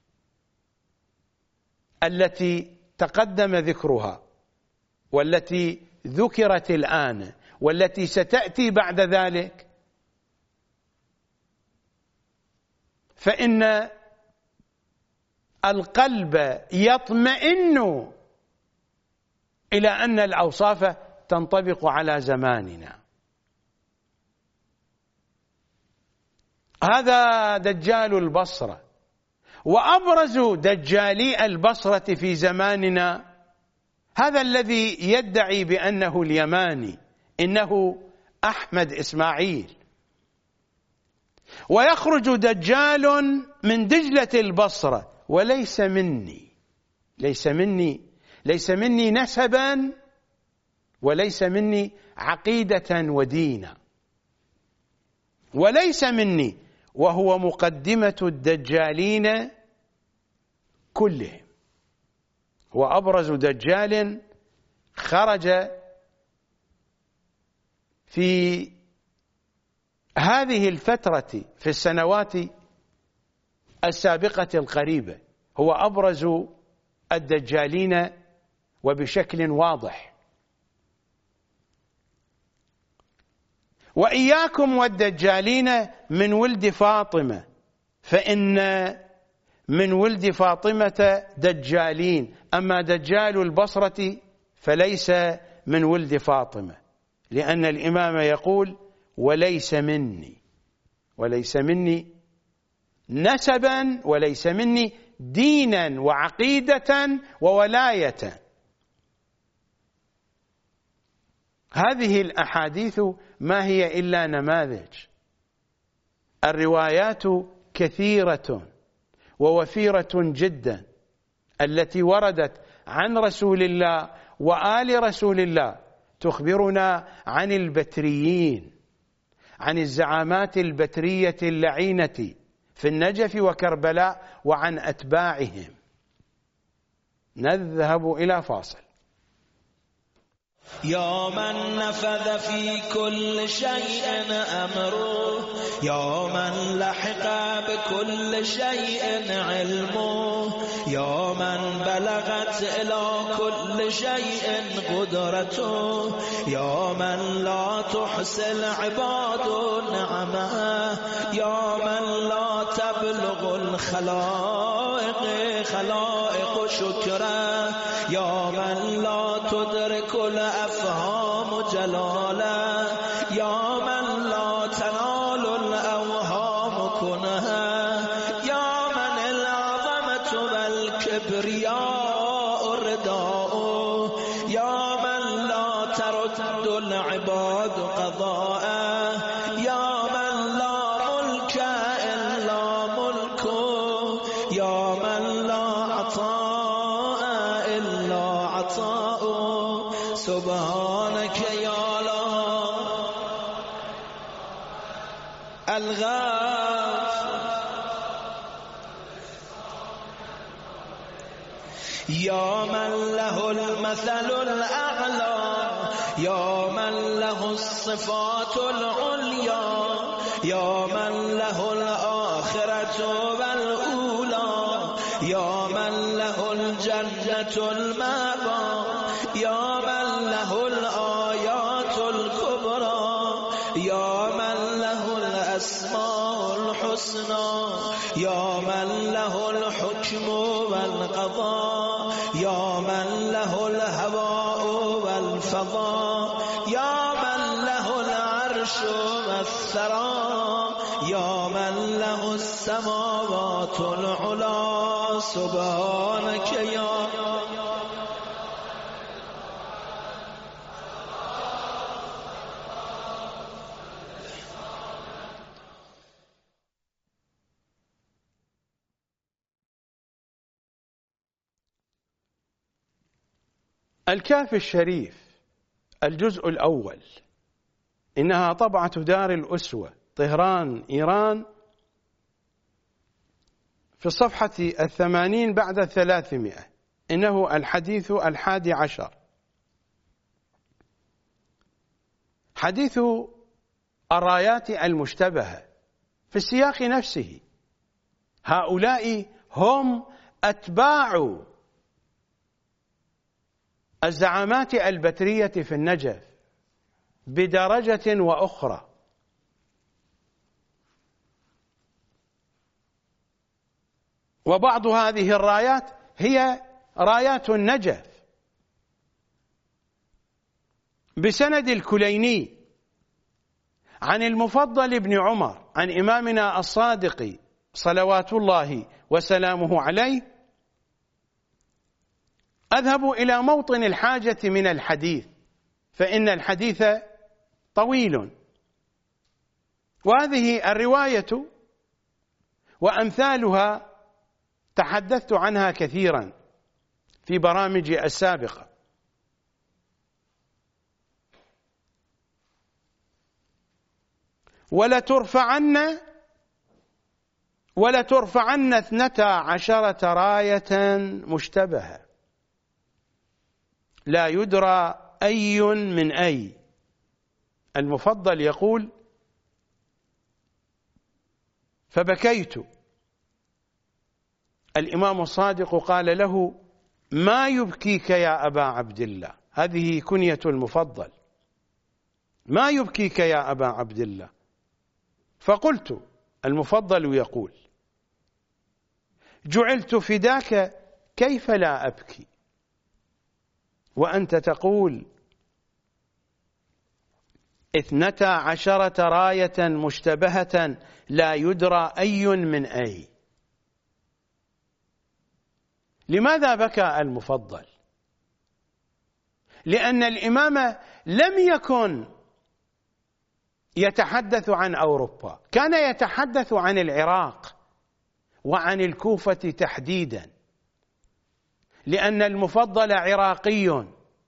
التي تقدم ذكرها والتي ذكرت الآن والتي ستأتي بعد ذلك، فإن القلب يطمئن إلى أن الأوصاف تنطبق على زماننا. هذا دجال البصرة. وأبرز دجالي البصرة في زماننا هذا الذي يدعي بأنه اليماني، إنه أحمد إسماعيل. ويخرج دجال من دجلة البصرة، وليس مني، ليس مني ليس مني نسبا، وليس مني عقيدة ودينا، وليس مني، وهو مقدمة الدجالين كلهم. وأبرز دجال خرج في هذه الفترة في السنوات السابقة القريبة، هو أبرز الدجالين وبشكل واضح. وإياكم والدجالين من ولد فاطمة، فإن من ولد فاطمة دجالين، أما دجال البصرة فليس من ولد فاطمة، لأن الإمام يقول: وليس مني، وليس مني نسبا وليس مني دينا وعقيدة وولاية. هذه الأحاديث ما هي إلا نماذج. الروايات كثيرة ووفيرة جدا التي وردت عن رسول الله وآل رسول الله تخبرنا عن البتريين، عن الزعامات البترية اللعينة في النجف وكربلاء وعن أتباعهم. نذهب إلى فاصل. يا من نفذ في كل شيء أمره، يا من لحق بكل شيء علمه، يا من بلغت إلى كل شيء قدرته، يا من لا تحصي العباد نعمه، يا من لا تبلغ الخلائق خلائق شكره، يا من لا تدرك الأفهام جلاله، يا من لا تنال الأوهام كنها، يا من العظمة والكبرياء رداء، يا من لا ترد العباد قضاءه، يا من لا ملك إلا ملكه، يا من لا عطاء إلا عطاؤه. سبحانك يا لا الغافر، يا من له المثل الأعلى، يا من له الصفات العليا، يا من له الآخرة والأولى، يا من له الجنة المأوى، يا من له الآيات الكبرى، يا من له الأسماء الحسنى، يا من له الحكم والقضاء، يا من له الهواء والفضاء، يا من له العرش والثرى، يا من له السماوات العلى. سبحانك يا الكافي الشريف الجزء الأول، إنها طبعة دار الأسوة طهران إيران، في الصفحة الثمانين بعد الثلاثمائة. إنه الحديث الحادي عشر، حديث الرايات المشتبهة في السياق نفسه. هؤلاء هم أتباع الزعامات البترية في النجف بدرجة وأخرى. وبعض هذه الرايات هي رايات النجف بسند الكليني عن المفضل بن عمر عن إمامنا الصادق صلوات الله وسلامه عليه. أذهب إلى موطن الحاجة من الحديث، فإن الحديث طويل، وهذه الرواية وأمثالها تحدثت عنها كثيرا في برامجي السابقة. ولترفعن ولترفعن اثنتا عشرة راية مشتبهة لا يدرى أي من أي. المفضل يقول: فبكيت. الإمام الصادق قال له: ما يبكيك يا أبا عبد الله؟ هذه كنية المفضل. ما يبكيك يا أبا عبد الله؟ فقلت: المفضل يقول: جعلت فداك كيف لا أبكي وأنت تقول اثنتا عشرة راية مشتبهة لا يدرى أي من أي. لماذا بكى المفضل؟ لأن الإمام لم يكن يتحدث عن أوروبا، كان يتحدث عن العراق وعن الكوفة تحديدا، لأن المفضل عراقي،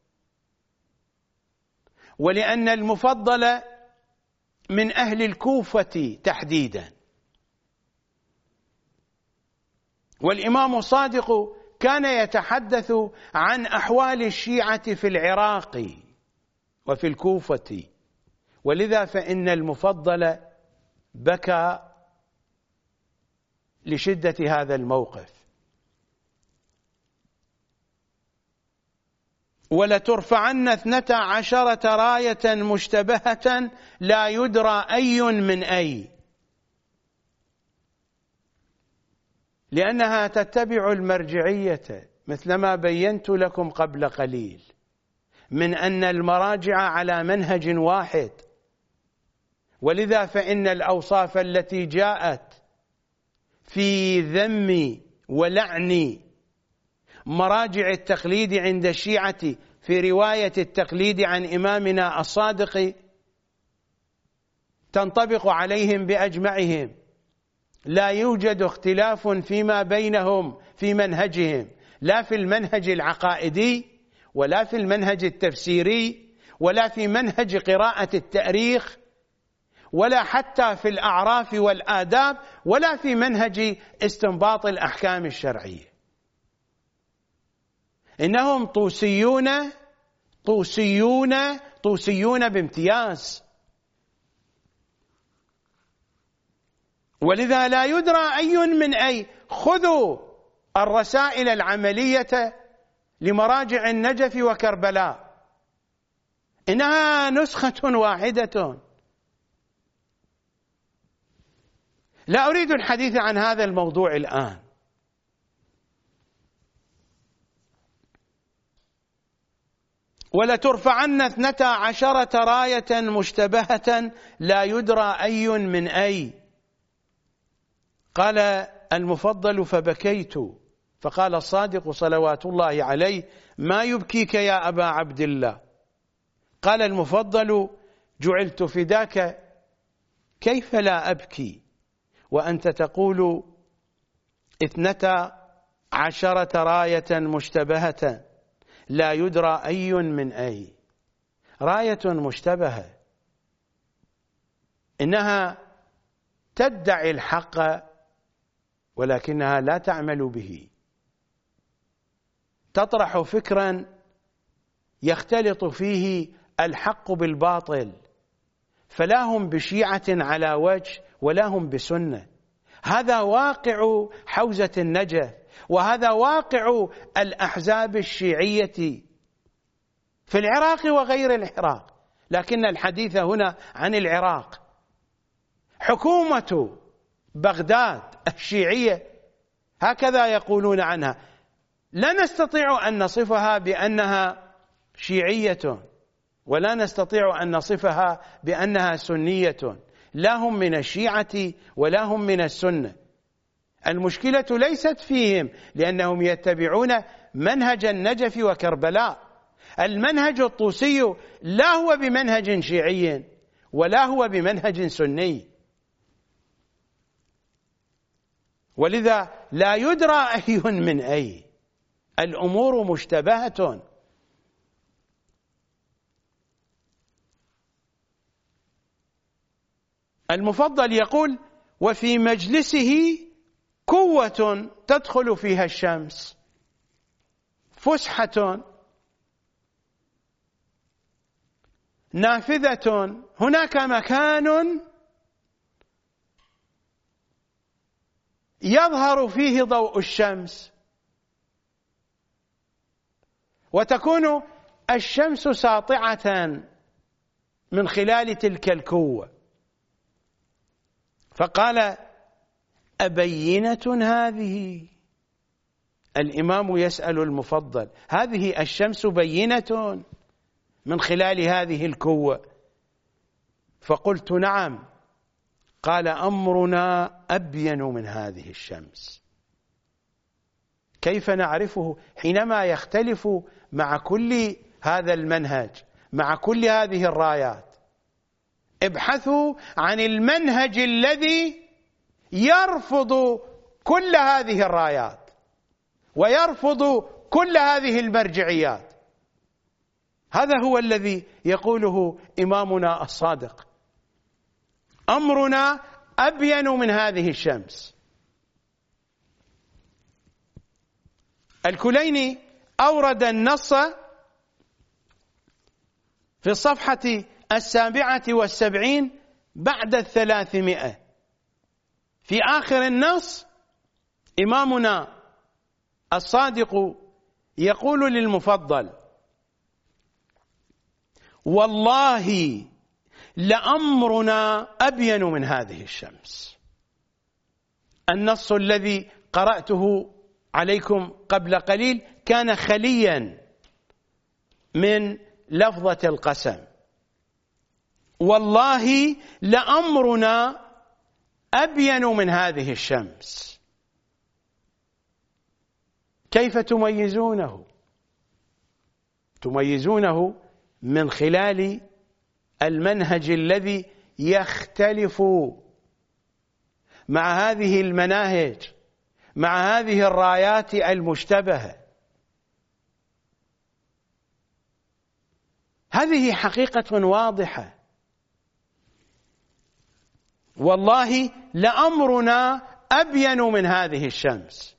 ولأن المفضل من أهل الكوفة تحديدا. والإمام صادق كان يتحدث عن أحوال الشيعة في العراق وفي الكوفة، ولذا فإن المفضل بكى لشدة هذا الموقف. ولترفعن اثنتا عشرة راية مشتبهة لا يدرى أي من أي، لأنها تتبع المرجعية مثلما بينت لكم قبل قليل، من أن المراجع على منهج واحد. ولذا فإن الأوصاف التي جاءت في ذم ولعن مراجع التقليد عند الشيعة في رواية التقليد عن إمامنا الصادق تنطبق عليهم بأجمعهم، لا يوجد اختلاف فيما بينهم في منهجهم، لا في المنهج العقائدي ولا في المنهج التفسيري ولا في منهج قراءة التاريخ ولا حتى في الأعراف والآداب ولا في منهج استنباط الأحكام الشرعية. إنهم طوسيون طوسيون طوسيون بامتياز، ولذا لا يدرى أي من أي. خذوا الرسائل العملية لمراجع النجف وكربلاء، إنها نسخة واحدة. لا أريد الحديث عن هذا الموضوع الآن. ولترفعن اثنتا عشرة راية مشتبهة لا يدرى أي من أي. قال المفضل فبكيت، فقال الصادق صلوات الله عليه ما يبكيك يا أبا عبد الله؟ قال المفضل جعلت فداك، كيف لا أبكي وأنت تقول اثنتا عشرة راية مشتبهة لا يدرى أي من أي. راية مشتبهة إنها تدعي الحق ولكنها لا تعمل به، تطرح فكرا يختلط فيه الحق بالباطل، فلا هم بشيعة على وجه ولا هم بسنة. هذا واقع حوزة النجف، وهذا واقع الأحزاب الشيعية في العراق وغير العراق، لكن الحديث هنا عن العراق. حكومة بغداد الشيعية هكذا يقولون عنها، لا نستطيع أن نصفها بأنها شيعية ولا نستطيع أن نصفها بأنها سنية، لا هم من الشيعة ولا هم من السنة. المشكلة ليست فيهم، لأنهم يتبعون منهج النجف وكربلاء. المنهج الطوسي لا هو بمنهج شيعي ولا هو بمنهج سني، ولذا لا يدرى أي من أي. الأمور مشتبهة. المفضل يقول وفي مجلسه قوة تدخل فيها الشمس، فسحة نافذة، هناك مكان يظهر فيه ضوء الشمس، وتكون الشمس ساطعة من خلال تلك القوة. فقال أبينة هذه؟ الإمام يسأل المفضل هذه الشمس بينة من خلال هذه القوة؟ فقلت نعم. قال أمرنا أبين من هذه الشمس. كيف نعرفه حينما يختلف مع كل هذا المنهج، مع كل هذه الرايات؟ ابحثوا عن المنهج الذي يرفض كل هذه الرايات ويرفض كل هذه المرجعيات. هذا هو الذي يقوله إمامنا الصادق: أمرنا أبين من هذه الشمس. الكليني أورد النص في الصفحة السابعة والسبعين بعد الثلاثمائة. في آخر النص إمامنا الصادق يقول للمفضل: والله لأمرنا أبين من هذه الشمس. النص الذي قرأته عليكم قبل قليل كان خليا من لفظة القسم. والله لأمرنا أبين من هذه الشمس. كيف تميزونه؟ تميزونه من خلال المنهج الذي يختلف مع هذه المناهج، مع هذه الرايات المشتبهة. هذه حقيقة واضحة. والله لأمرنا أبين من هذه الشمس.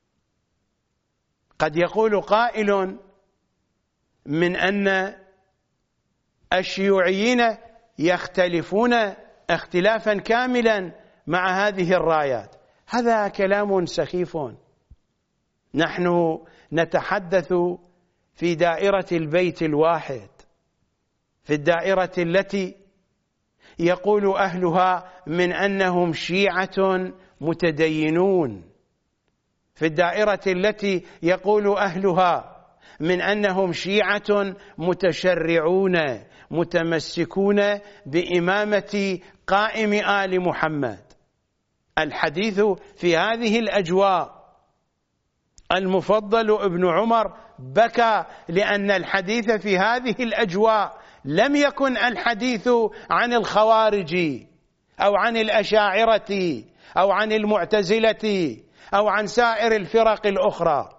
قد يقول قائل من أن الشيوعيين يختلفون اختلافا كاملا مع هذه الرايات. هذا كلام سخيف. نحن نتحدث في دائرة البيت الواحد، في الدائرة التي يقول أهلها من أنهم شيعة متدينون، في الدائرة التي يقول أهلها من أنهم شيعة متشرعون متمسكون بإمامة قائم آل محمد. الحديث في هذه الأجواء، المفضل ابن عمر بكى لأن الحديث في هذه الأجواء لم يكن الحديث عن الخوارج أو عن الأشاعرة أو عن المعتزلة أو عن سائر الفرق الأخرى.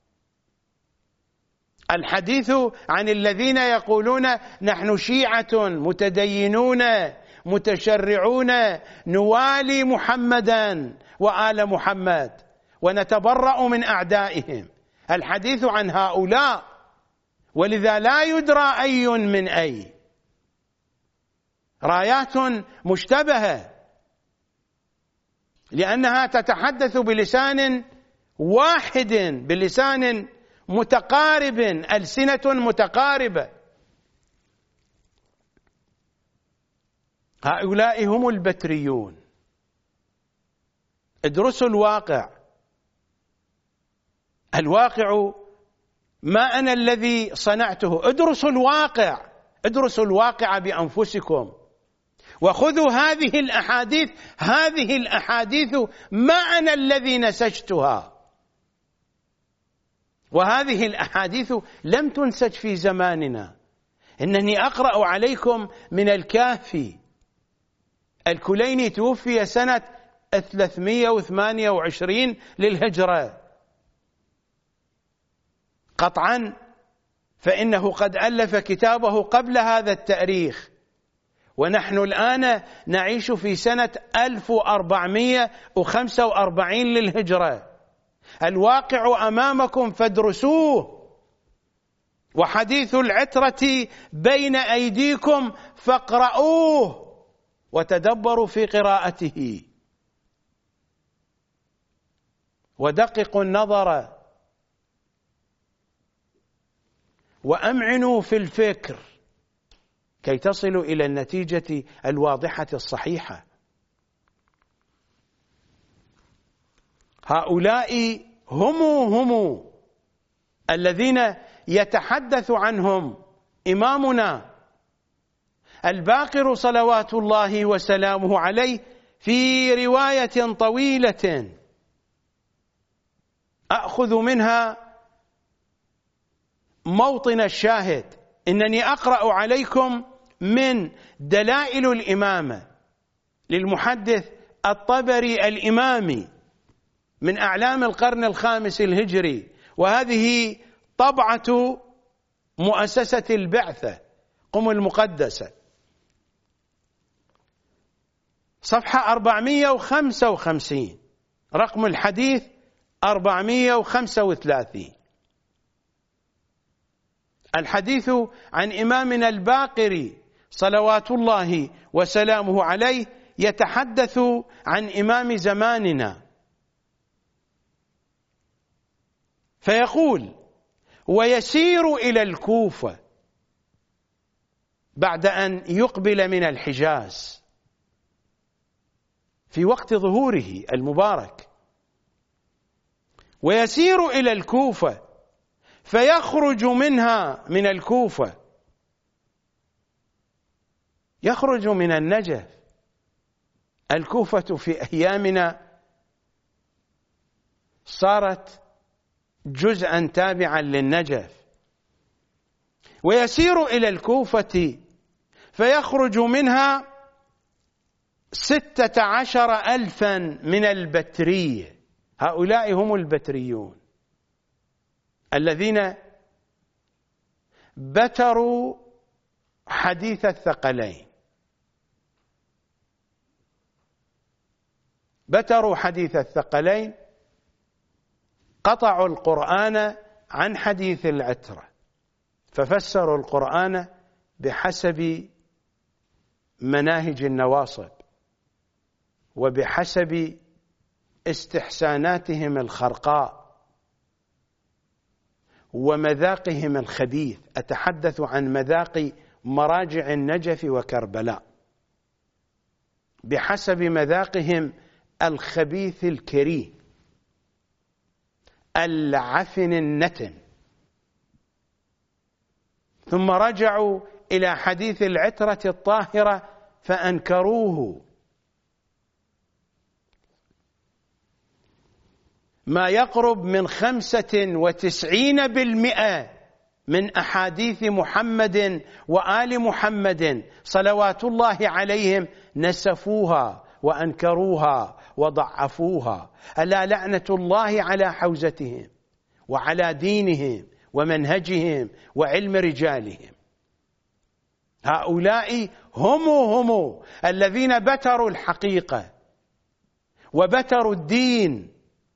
الحديث عن الذين يقولون نحن شيعة متدينون متشرعون نوالي محمدا وآل محمد ونتبرأ من أعدائهم. الحديث عن هؤلاء، ولذا لا يدرى أي من أي. رايات مشتبهة لأنها تتحدث بلسان واحد، بلسان متقارب، ألسنة متقاربة. هؤلاء هم البتريون. ادرسوا الواقع. الواقع ما أنا الذي صنعته. ادرسوا الواقع، ادرسوا الواقع بأنفسكم، وخذوا هذه الأحاديث. هذه الأحاديث ما أنا الذي نسجتها، وهذه الأحاديث لم تنسج في زماننا. إنني أقرأ عليكم من الكافي. الكليني توفي سنة ثلاثمائة وثمانية وعشرين للهجرة قطعا، فإنه قد ألف كتابه قبل هذا التاريخ، ونحن الآن نعيش في سنة ألف وأربعمائة وخمسة وأربعين للهجرة. الواقع أمامكم فادرسوه، وحديث العترة بين أيديكم فاقرؤوه وتدبروا في قراءته، ودققوا النظر وأمعنوا في الفكر كي تصلوا إلى النتيجة الواضحة الصحيحة. هؤلاء هم هم الذين يتحدث عنهم إمامنا الباقر صلوات الله وسلامه عليه في رواية طويلة أخذ منها موطن الشاهد. إنني أقرأ عليكم من دلائل الإمامة للمحدث الطبري الإمامي من أعلام القرن الخامس الهجري، وهذه طبعة مؤسسة البعثة قم المقدسة، صفحة أربعمائة وخمسة وخمسين، رقم الحديث أربعمائة وخمسة وثلاثين. الحديث عن إمامنا الباقر صلوات الله وسلامه عليه يتحدث عن إمام زماننا، فيقول: ويسير إلى الكوفة بعد أن يقبل من الحجاز في وقت ظهوره المبارك، ويسير إلى الكوفة فيخرج منها من الكوفة، يخرج من النجف. الكوفة في أيامنا صارت جزءا تابعا للنجف، ويسير إلى الكوفة فيخرج منها ستة عشر ألفا من البترية. هؤلاء هم البتريون الذين بتروا حديث الثقلين، بتروا حديث الثقلين، قطعوا القرآن عن حديث العترة، ففسروا القرآن بحسب مناهج النواصب وبحسب استحساناتهم الخرقاء ومذاقهم الخبيث. أتحدث عن مذاق مراجع النجف وكربلاء، بحسب مذاقهم الخبيث الكريه العفن النتن. ثم رجعوا إلى حديث العترة الطاهرة فأنكروه، ما يقرب من خمسة وتسعين بالمئة من أحاديث محمد وآل محمد صلوات الله عليهم نسفوها وأنكروها وضعفوها. ألا لعنة الله على حوزتهم وعلى دينهم ومنهجهم وعلم رجالهم. هؤلاء هم هم الذين بتروا الحقيقة وبتروا الدين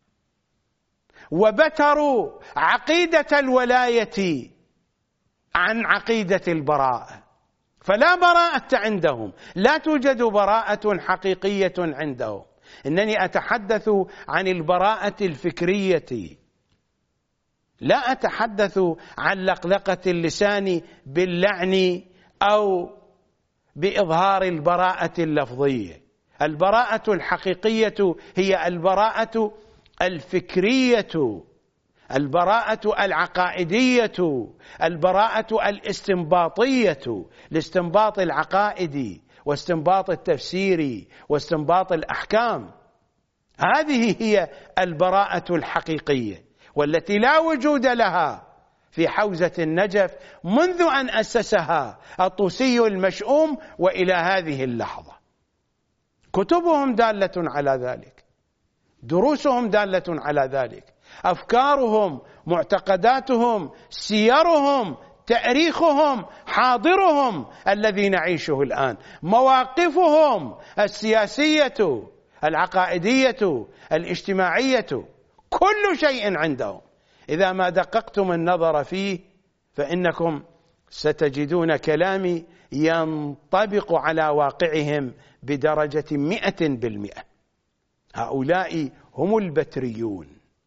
وبتروا عقيدة الولاية عن عقيدة البراءة. فلا براءة عندهم، لا توجد براءة حقيقية عندهم. إنني أتحدث عن البراءة الفكرية، لا أتحدث عن لقلقة اللسان باللعن أو بإظهار البراءة اللفظية. البراءة الحقيقية هي البراءة الفكرية، البراءة العقائدية، البراءة الاستنباطية لاستنباط العقائد واستنباط التفسير واستنباط الأحكام. هذه هي البراءة الحقيقية والتي لا وجود لها في حوزة النجف منذ أن أسسها الطوسي المشؤوم وإلى هذه اللحظة. كتبهم دالة على ذلك، دروسهم دالة على ذلك، أفكارهم، معتقداتهم، سيرهم، تاريخهم، حاضرهم الذي نعيشه الآن، مواقفهم السياسية، العقائدية، الاجتماعية، كل شيء عندهم. إذا ما دققتم النظر فيه فإنكم ستجدون كلامي ينطبق على واقعهم بدرجة مئة بالمئة. هؤلاء هم البتريون.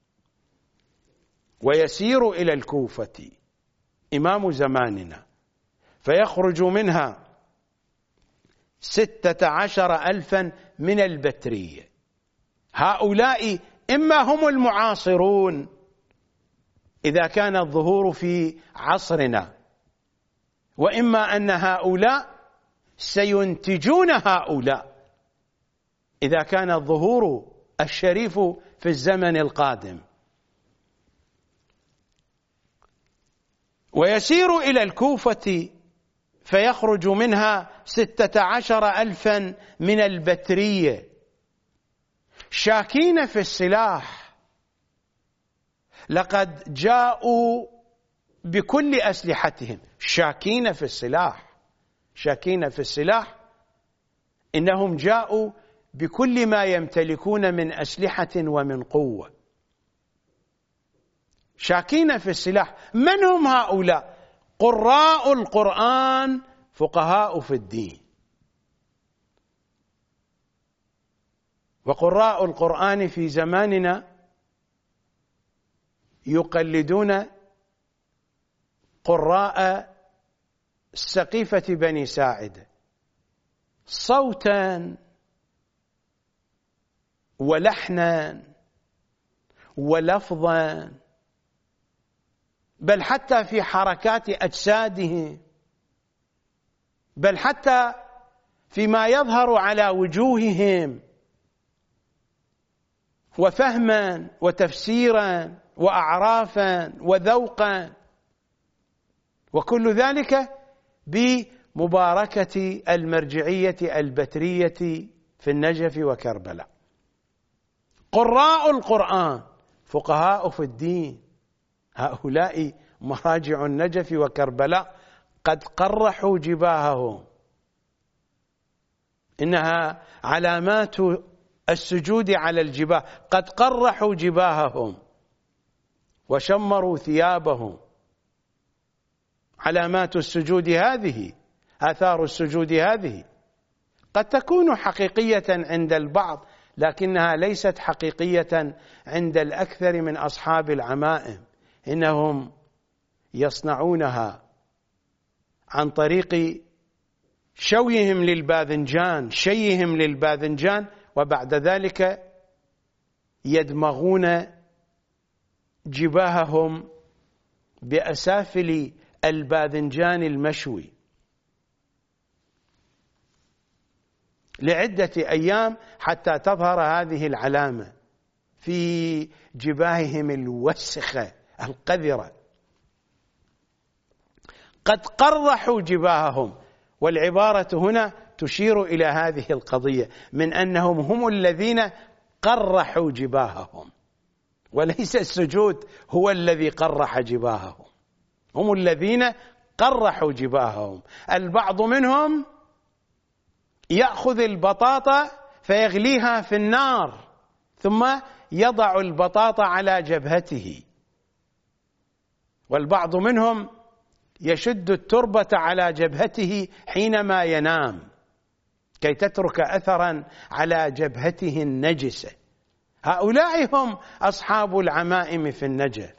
ويسير إلى الكوفة إمام زماننا فيخرج منها ستة عشر ألفا من البترية. هؤلاء إما هم المعاصرون إذا كان الظهور في عصرنا، وإما أن هؤلاء سينتجون هؤلاء إذا كان الظهور الشريف في الزمن القادم. ويسير إلى الكوفة فيخرج منها ستة عشر ألفا من البترية شاكين في السلاح، لقد جاءوا بكل أسلحتهم، شاكين في السلاح، شاكين في السلاح، إنهم جاءوا بكل ما يمتلكون من أسلحة ومن قوة، شاكين في السلاح. من هم هؤلاء؟ قراء القرآن، فقهاء في الدين. وقراء القرآن في زماننا يقلدون قراء سقيفة بني ساعدة صوتا ولحنا ولفظا، بل حتى في حركات أجسادهم، بل حتى فيما يظهر على وجوههم، وفهما وتفسيرا وأعرافا وذوقا، وكل ذلك بمباركة المرجعية البترية في النجف وكربلاء. قراء القرآن، فقهاء في الدين، هؤلاء مراجع النجف وكربلاء قد قرحوا جباههم، إنها علامات السجود على الجباه، قد قرحوا جباههم وشمروا ثيابهم. علامات السجود هذه، آثار السجود هذه قد تكون حقيقية عند البعض، لكنها ليست حقيقية عند الأكثر من أصحاب العمائم، إنهم يصنعونها عن طريق شويهم للباذنجان، شيهم للباذنجان، وبعد ذلك يدمغون جباههم بأسافل الباذنجان المشوي لعدة أيام حتى تظهر هذه العلامة في جباههم الوسخة القذرة. قد قرحوا جباههم، والعبارة هنا تشير إلى هذه القضية من أنهم هم الذين قرحوا جباههم، وليس السجود هو الذي قرح جباههم، هم الذين قرحوا جباههم. البعض منهم يأخذ البطاطا فيغليها في النار ثم يضع البطاطا على جبهته، والبعض منهم يشد التربة على جبهته حينما ينام كي تترك أثرا على جبهته النجسة. هؤلاء هم أصحاب العمائم في النجف.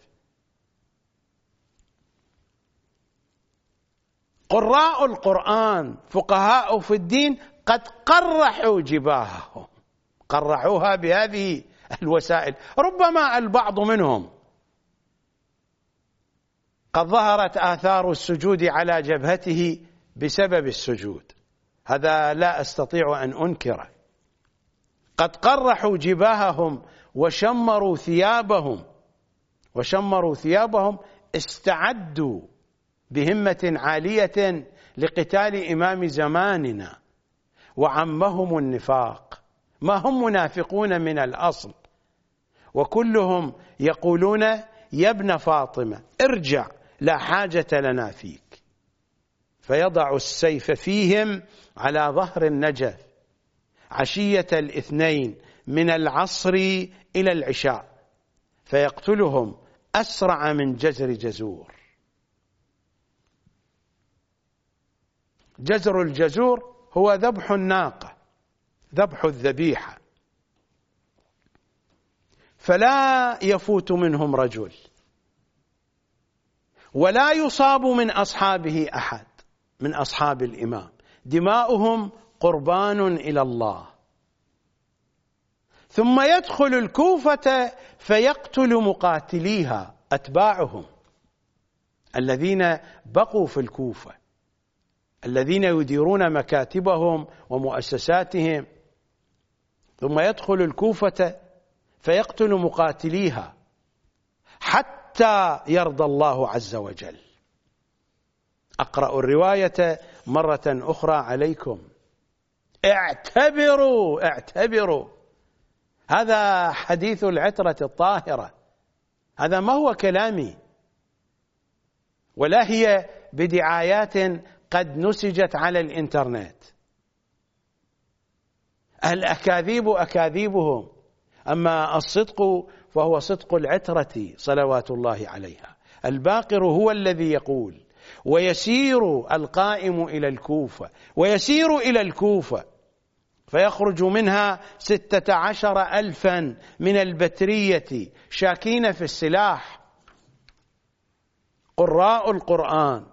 قراء القرآن، فقهاء في الدين، قد قرحوا جباههم، قرحوها بهذه الوسائل. ربما البعض منهم قد ظهرت آثار السجود على جبهته بسبب السجود، هذا لا أستطيع أن أنكره. قد قرحوا جباههم وشمروا ثيابهم، وشمروا ثيابهم استعدوا بهمة عالية لقتال إمام زماننا، وعمهم النفاق، ما هم منافقون من الأصل، وكلهم يقولون يا ابن فاطمة ارجع لا حاجة لنا فيك، فيضع السيف فيهم على ظهر النجف عشية الاثنين من العصر إلى العشاء، فيقتلهم أسرع من جزر جزور. جزر الجزور هو ذبح الناقة، ذبح الذبيحة، فلا يفوت منهم رجل ولا يصاب من أصحابه أحد من أصحاب الإمام، دماؤهم قربان إلى الله. ثم يدخل الكوفة فيقتل مقاتليها أتباعهم الذين بقوا في الكوفة، الذين يديرون مكاتبهم ومؤسساتهم، ثم يدخل الكوفة فيقتل مقاتليها حتى يرضى الله عز وجل. أقرأ الرواية مرة أخرى عليكم. اعتبروا اعتبروا، هذا حديث العترة الطاهرة، هذا ما هو كلامي، ولا هي بدعايات قد نسجت على الإنترنت. الأكاذيب أكاذيبهم، أما الصدق فهو صدق العترة صلوات الله عليها. الباقر هو الذي يقول: ويسير القائم إلى الكوفة، ويسير إلى الكوفة فيخرج منها ستة عشر ألفا من البترية شاكين في السلاح، قراء القرآن،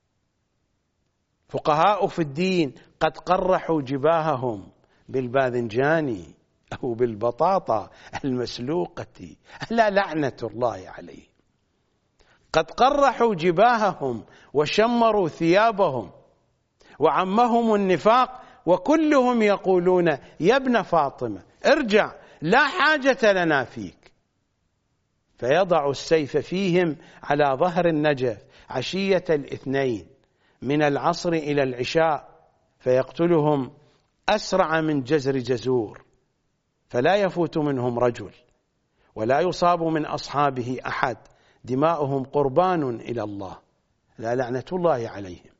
فقهاء في الدين، قد قرحوا جباههم بالباذنجان أو بالبطاطا المسلوقة، لا لعنة الله عليه. قد قرحوا جباههم وشمروا ثيابهم وعمهم النفاق، وكلهم يقولون: يا ابن فاطمة ارجع، لا حاجة لنا فيك. فيضع السيف فيهم على ظهر النجف عشية الاثنين من العصر إلى العشاء، فيقتلهم أسرع من جزر جزور، فلا يفوت منهم رجل ولا يصاب من أصحابه أحد، دماؤهم قربان إلى الله، لا لعنة الله عليهم.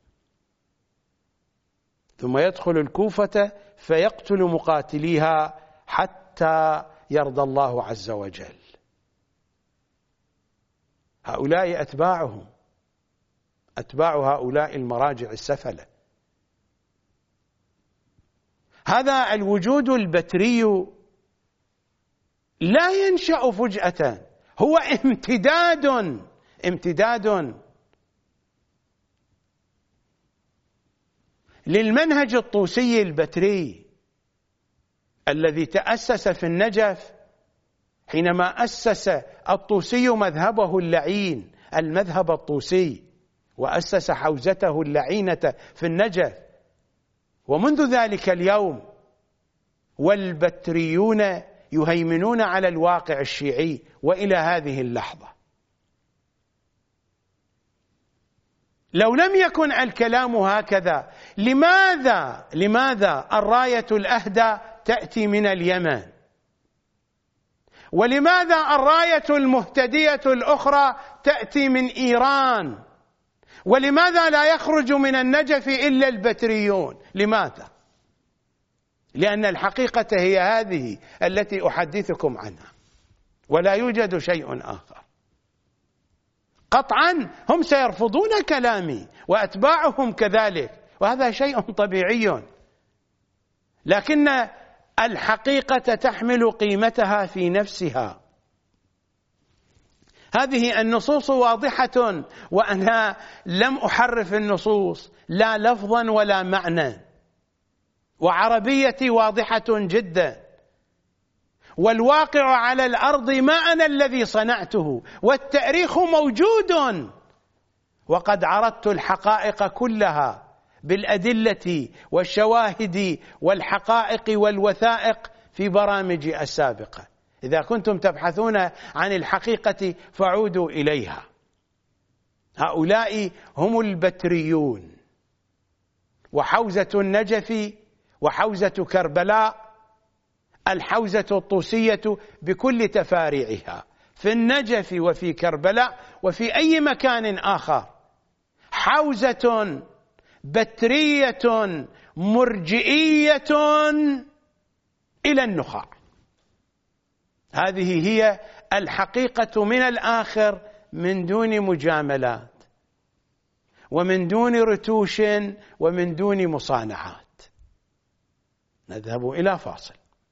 ثم يدخل الكوفة فيقتل مقاتليها حتى يرضى الله عز وجل. هؤلاء أتباعهم، أتباع هؤلاء المراجع السفلة. هذا الوجود البتري لا ينشأ فجأة، هو امتداد امتداد للمنهج الطوسي البتري الذي تأسس في النجف حينما أسس الطوسي مذهبه اللعين، المذهب الطوسي، وأسس حوزته اللعينة في النجف. ومنذ ذلك اليوم والبتريون يهيمنون على الواقع الشيعي وإلى هذه اللحظة. لو لم يكن الكلام هكذا، لماذا لماذا الراية الأهدى تأتي من اليمن؟ ولماذا الراية المهتدية الأخرى تأتي من إيران؟ ولماذا لا يخرج من النجف إلا البتريون؟ لماذا؟ لأن الحقيقة هي هذه التي أحدثكم عنها، ولا يوجد شيء آخر. قطعا هم سيرفضون كلامي وأتباعهم كذلك، وهذا شيء طبيعي، لكن الحقيقة تحمل قيمتها في نفسها. هذه النصوص واضحة، وأنا لم أحرف النصوص لا لفظا ولا معنى، وعربيتي واضحة جدا، والواقع على الأرض ما أنا الذي صنعته، والتاريخ موجود، وقد عرضت الحقائق كلها بالأدلة والشواهد والحقائق والوثائق في برامجي السابقة. إذا كنتم تبحثون عن الحقيقة فعودوا إليها. هؤلاء هم البتريون، وحوزة النجف وحوزة كربلاء، الحوزة الطوسية بكل تفاريعها في النجف وفي كربلاء وفي أي مكان آخر، حوزة بترية مرجئية إلى النخاع. هذه هي الحقيقة من الآخر، من دون مجاملات ومن دون رتوش ومن دون مصانعات. نذهب إلى فاصل.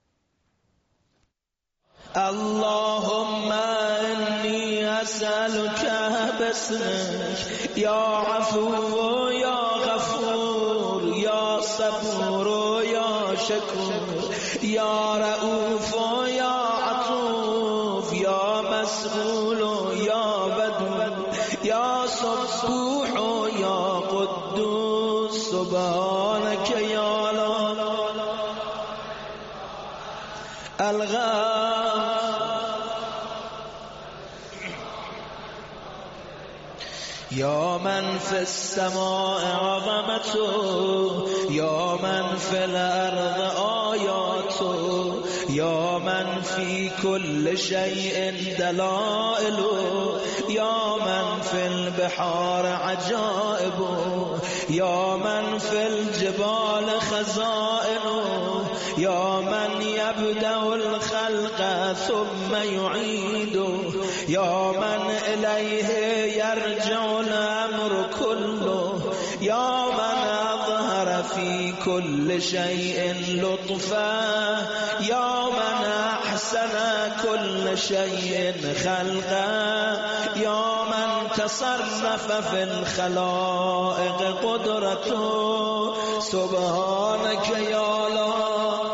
اللهم إني أسألك باسمك يا عفو يا غفور يا صبور يا شكور يا رؤوف يا عطوف يا مسؤول يا بدو يا صبوح يا قدوس سبحانك يا لا الغام يا من في السماء عظمته يا من في الأرض آياته يا من في كل شيء دلائله يا من في البحار عجائبه يا من في الجبال خزائنه يا من يبدأ الخلق ثم يعيده يا من إليه يرجع الأمر كله يا من أظهر في كل شيء لطفا يا من أحسن كل شيء خلقا يا من تصرف في الخلائق قدرته سبحانك يا لا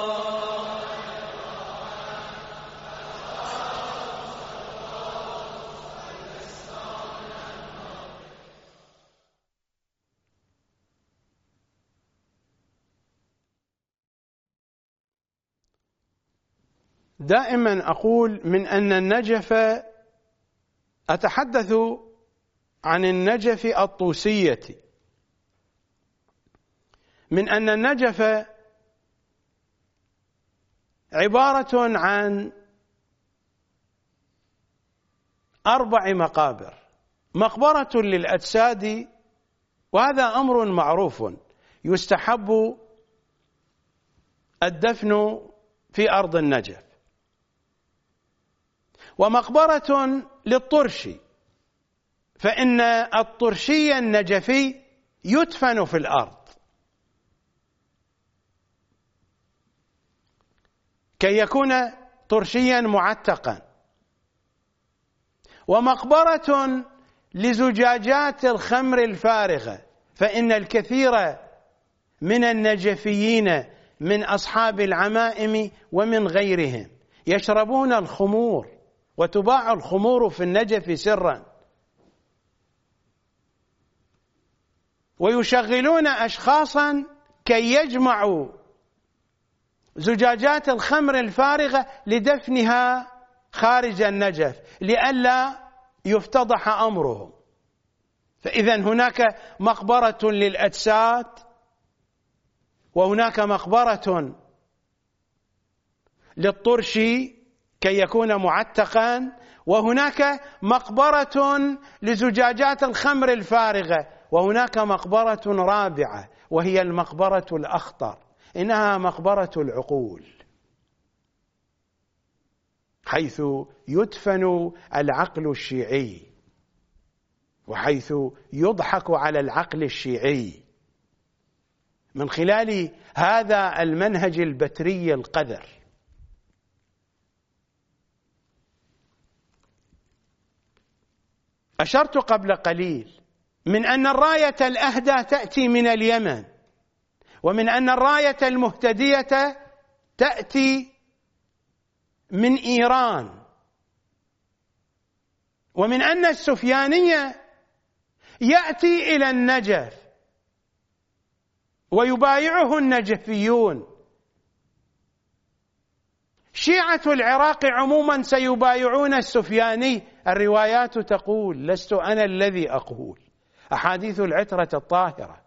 دائما أقول من أن النجف، أتحدث عن النجف الطوسية، من أن النجف عبارة عن أربع مقابر: مقبرة للأجساد، وهذا أمر معروف يستحب الدفن في أرض النجف، ومقبرة للطرش، فإن الطرشي النجفي يدفن في الأرض كي يكون طرشيا معتقا، ومقبرة لزجاجات الخمر الفارغة، فإن الكثير من النجفيين من أصحاب العمائم ومن غيرهم يشربون الخمور، وتباع الخمور في النجف سرا، ويشغلون أشخاصا كي يجمعوا زجاجات الخمر الفارغة لدفنها خارج النجف لئلا يفتضح أمرهم. فإذا هناك مقبرة للأجساد، وهناك مقبرة للطرش كي يكون معتقا، وهناك مقبرة لزجاجات الخمر الفارغة، وهناك مقبرة رابعة وهي المقبرة الأخطر، إنها مقبرة العقول، حيث يدفن العقل الشيعي، وحيث يضحك على العقل الشيعي من خلال هذا المنهج البتري القذر. أشرت قبل قليل من أن الراية الأهدى تأتي من اليمن، ومن أن الراية المهتدية تأتي من إيران، ومن أن السفيانية يأتي إلى النجف ويبايعه النجفيون. شيعة العراق عموما سيبايعون السفياني، الروايات تقول، لست أنا الذي أقول، أحاديث العترة الطاهرة.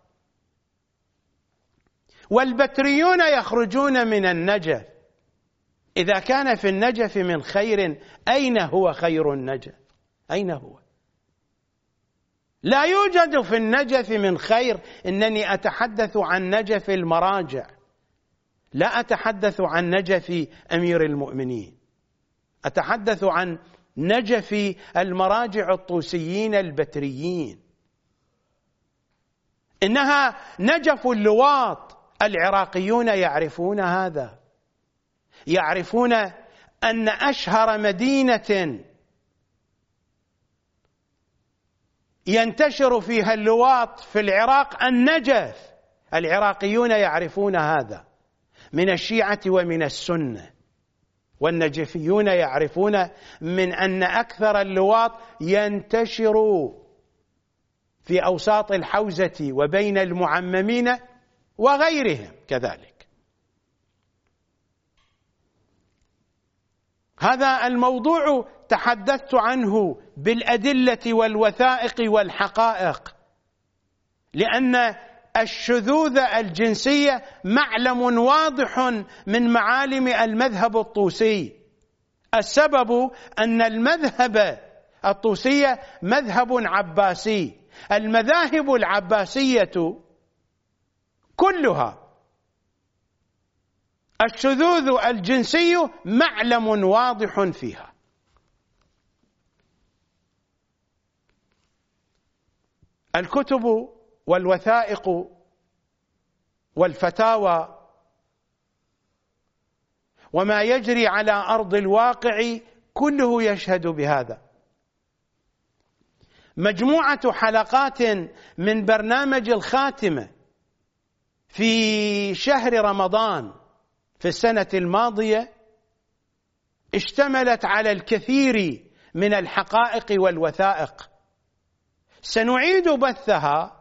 والبتريون يخرجون من النجف. إذا كان في النجف من خير، أين هو خير النجف؟ أين هو؟ لا يوجد في النجف من خير. إنني أتحدث عن نجف المراجع، لا أتحدث عن نجف أمير المؤمنين، أتحدث عن نجف المراجع الطوسيين البتريين. إنها نجف اللواط. العراقيون يعرفون هذا، يعرفون أن أشهر مدينة ينتشر فيها اللواط في العراق النجف. العراقيون يعرفون هذا من الشيعة ومن السنة، والنجفيون يعرفون من أن أكثر اللواط ينتشر في أوساط الحوزة وبين المعممين وغيرهم كذلك. هذا الموضوع تحدثت عنه بالأدلة والوثائق والحقائق، لأن الشذوذ الجنسي معلم واضح من معالم المذهب الطوسي. السبب أن المذهب الطوسي مذهب عباسي. المذاهب العباسية كلها الشذوذ الجنسي معلم واضح فيها. الكتب والوثائق والفتاوى وما يجري على أرض الواقع كله يشهد بهذا. مجموعة حلقات من برنامج الخاتمة في شهر رمضان في السنة الماضية اشتملت على الكثير من الحقائق والوثائق. سنعيد بثها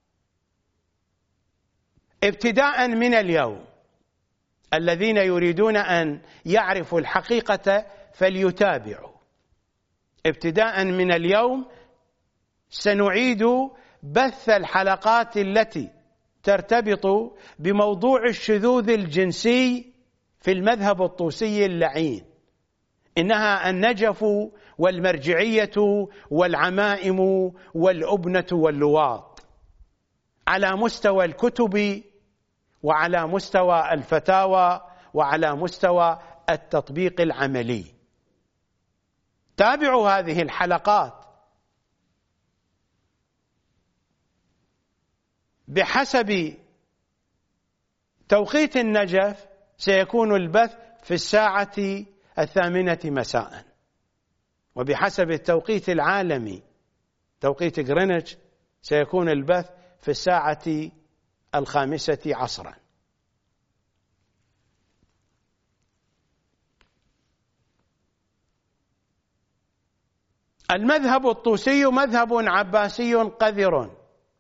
ابتداء من اليوم. الذين يريدون أن يعرفوا الحقيقة فليتابعوا. ابتداء من اليوم سنعيد بث الحلقات التي ترتبط بموضوع الشذوذ الجنسي في المذهب الطوسي اللعين. إنها النجف والمرجعية والعمائم والأبنة واللواط على مستوى الكتب وعلى مستوى الفتاوى وعلى مستوى التطبيق العملي. تابعوا هذه الحلقات. بحسب توقيت النجف سيكون البث في الساعة الثامنة مساء، وبحسب التوقيت العالمي توقيت غرينتش سيكون البث في الساعة الخامسة عصرا. المذهب الطوسي مذهب عباسي قذر،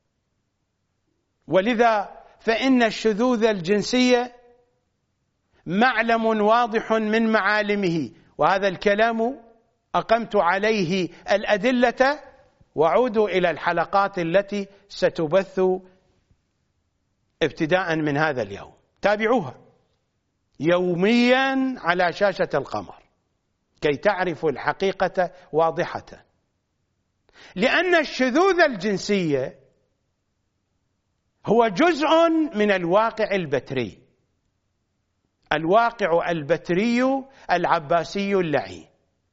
ولذا فإن الشذوذ الجنسي معلم واضح من معالمه. وهذا الكلام أقمت عليه الأدلة، وعودوا إلى الحلقات التي ستبث ابتداء من هذا اليوم. تابعوها يوميا على شاشة القمر كي تعرفوا الحقيقة واضحة. لأن الشذوذ الجنسي هو جزء من الواقع البتري، الواقع البتري العباسي اللعين.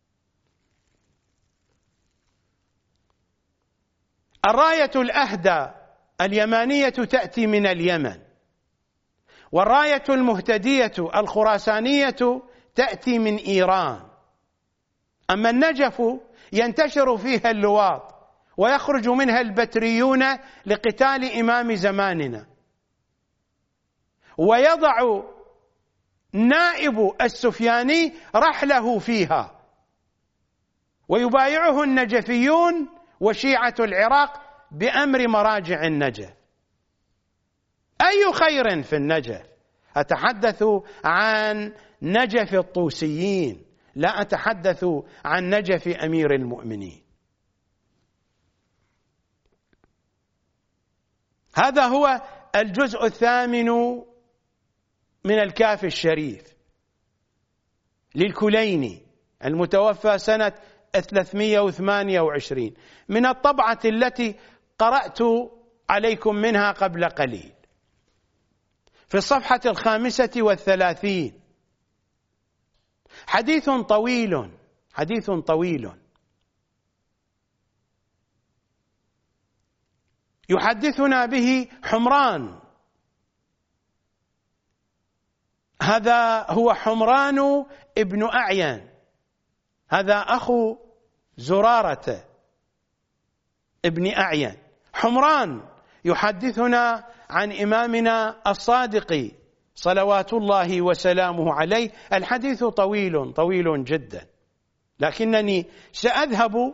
الراية الأهدى اليمانية تأتي من اليمن، والراية المهتدية الخراسانية تأتي من إيران. أما النجف ينتشر فيها اللواط ويخرج منها البتريون لقتال إمام زماننا، ويضع نائب السفياني رحله فيها، ويبايعه النجفيون وشيعة العراق بأمر مراجع النجف. أي خير في النجف؟ أتحدث عن نجف الطوسيين، لا أتحدث عن نجف أمير المؤمنين. هذا هو الجزء الثامن من الكافي الشريف للكليني المتوفى سنة ثلاثمئة وثمانية وعشرين، من الطبعة التي قرأت عليكم منها قبل قليل، في الصفحة الخامسة والثلاثين. حديث طويل حديث طويل يحدثنا به حمران. هذا هو حمران ابن أعين، هذا أخو زرارة ابن أعين. حمران يحدثنا عن إمامنا الصادق صلوات الله وسلامه عليه. الحديث طويل طويل جدا، لكنني سأذهب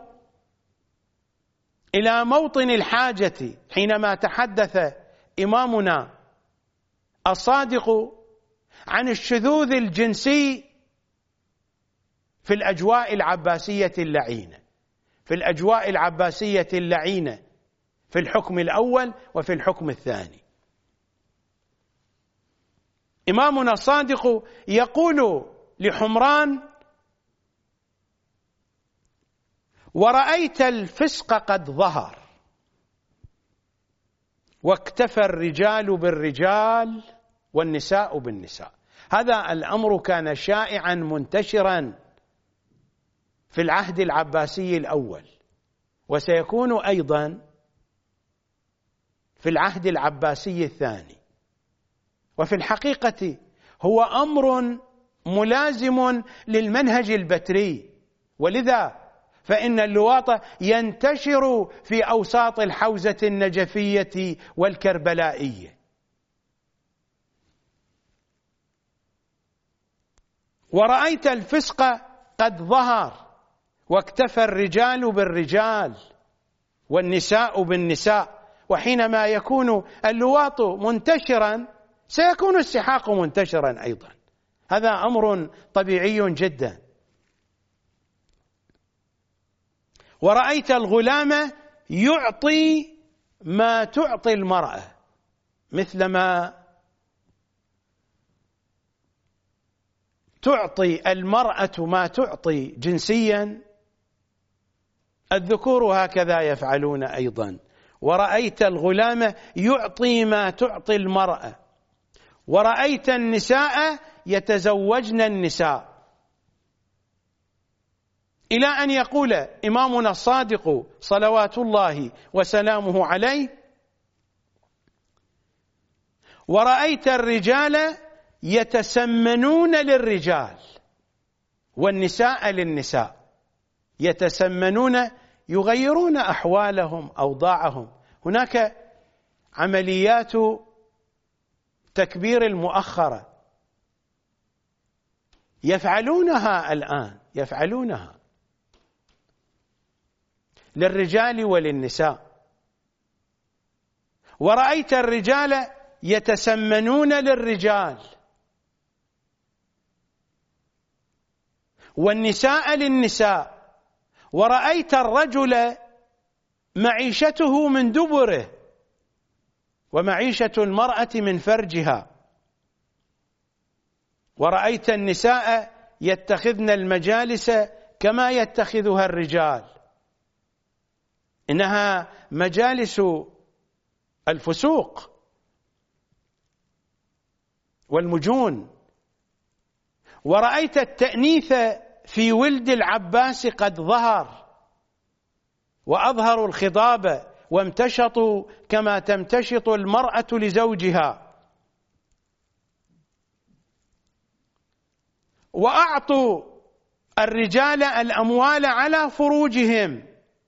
إلى موطن الحاجة حينما تحدث إمامنا الصادق عن الشذوذ الجنسي في الأجواء العباسية اللعينة، في الأجواء العباسية اللعينة في الحكم الأول وفي الحكم الثاني. إمامنا الصادق يقول لحمران: ورأيت الفسق قد ظهر واكتفى الرجال بالرجال والنساء بالنساء. هذا الأمر كان شائعا منتشرا في العهد العباسي الأول، وسيكون أيضا في العهد العباسي الثاني. وفي الحقيقة هو أمر ملازم للمنهج البتري، ولذا فإن اللواط ينتشر في أوساط الحوزة النجفية والكربلائية. ورأيت الفسق قد ظهر واكتفى الرجال بالرجال والنساء بالنساء. وحينما يكون اللواط منتشرا سيكون السحاق منتشرا أيضا، هذا أمر طبيعي جدا. ورأيت الغلام يعطي ما تعطي المرأة، مثلما تعطي المرأة ما تعطي جنسيا، الذكور هكذا يفعلون أيضا. ورأيت الغلام يعطي ما تعطي المرأة، ورأيت النساء يتزوجن النساء، إلى أن يقول إمامنا الصادق صلوات الله وسلامه عليه: ورأيت الرجال يتسمنون للرجال والنساء للنساء، يتسمنون يغيرون أحوالهم أوضاعهم. هناك عمليات تكبير المؤخرة يفعلونها الآن، يفعلونها للرجال وللنساء. ورأيت الرجال يتسمنون للرجال والنساء للنساء. ورأيت الرجل معيشته من دبره ومعيشة المرأة من فرجها. ورأيت النساء يتخذن المجالس كما يتخذها الرجال، إنها مجالس الفسوق والمجون. ورأيت التأنيث في ولد العباس قد ظهر، وأظهروا الخضاب وامتشطوا كما تمتشط المرأة لزوجها. وأعطوا الرجال الأموال على فروجهم،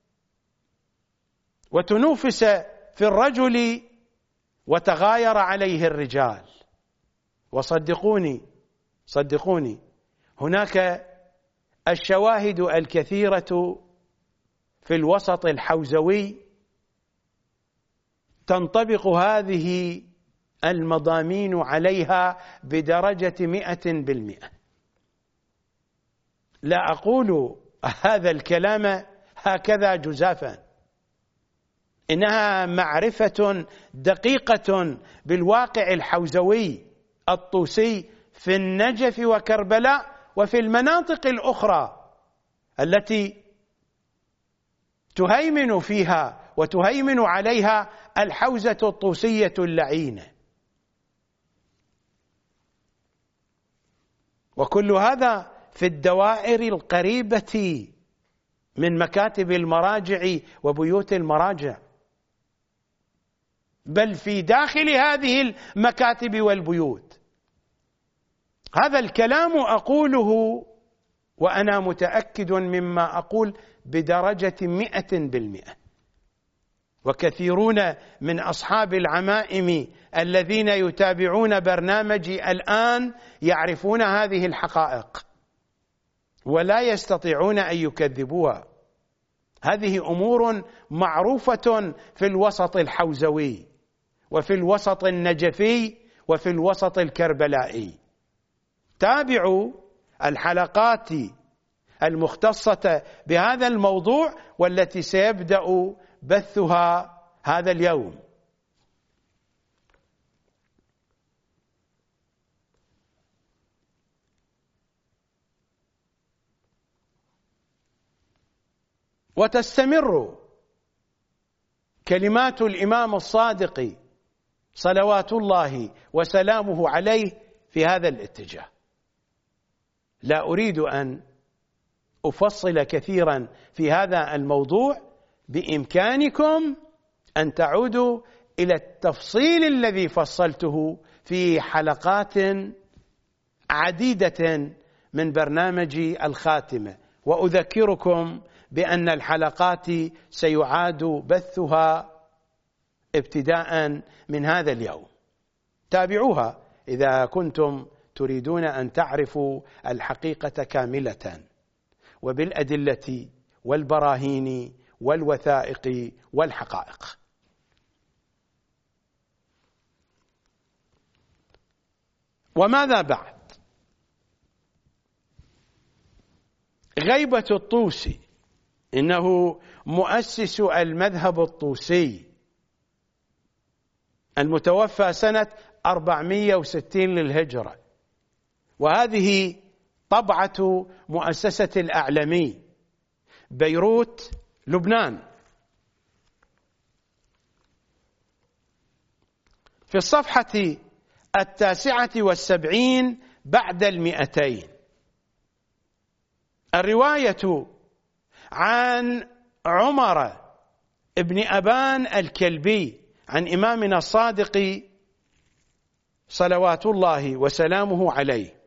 وتنوفس في الرجل وتغاير عليه الرجال. وصدقوني صدقوني هناك الشواهد الكثيرة في الوسط الحوزوي تنطبق هذه المضامين عليها بدرجة مئة بالمئة. لا أقول هذا الكلام هكذا جزافا، إنها معرفة دقيقة بالواقع الحوزوي الطوسي في النجف وكربلاء وفي المناطق الأخرى التي تهيمن فيها وتهيمن عليها الحوزة الطوسية اللعينة. وكل هذا في الدوائر القريبة من مكاتب المراجع وبيوت المراجع، بل في داخل هذه المكاتب والبيوت. هذا الكلام أقوله وأنا متأكد مما أقول بدرجة مئة بالمئة. وكثيرون من أصحاب العمائم الذين يتابعون برنامجي الآن يعرفون هذه الحقائق ولا يستطيعون أن يكذبوها. هذه أمور معروفة في الوسط الحوزوي وفي الوسط النجفي وفي الوسط الكربلائي. تابعوا الحلقات المختصة بهذا الموضوع والتي سيبدأ بثها هذا اليوم. وتستمر كلمات الإمام الصادق صلوات الله وسلامه عليه في هذا الاتجاه. لا أريد أن أفصل كثيرا في هذا الموضوع، بإمكانكم أن تعودوا إلى التفصيل الذي فصلته في حلقات عديدة من برنامج الخاتمة، وأذكركم بأن الحلقات سيعاد بثها ابتداء من هذا اليوم. تابعوها إذا كنتم تريدون أن تعرفوا الحقيقة كاملة وبالأدلة والبراهين والوثائق والحقائق. وماذا بعد؟ غيبة الطوسي، إنه مؤسس المذهب الطوسي المتوفى سنة أربعمائة وستين للهجرة، وهذه طبعة مؤسسة الأعلمي بيروت لبنان. في الصفحة التاسعة والسبعين بعد المئتين، الرواية عن عمر ابن أبان الكلبي عن إمامنا الصادق صلوات الله وسلامه عليه: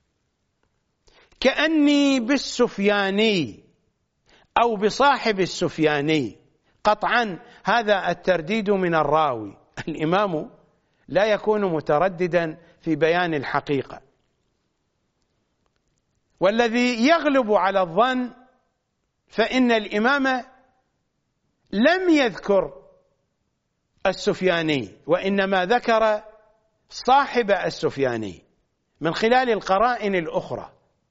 كأني بالسفياني أو بصاحب السفياني. قطعا هذا الترديد من الراوي. الإمام لا يكون مترددا في بيان الحقيقة، والذي يغلب على الظن فإن الإمام لم يذكر السفياني، وإنما ذكر صاحب السفياني من خلال القرائن الأخرى،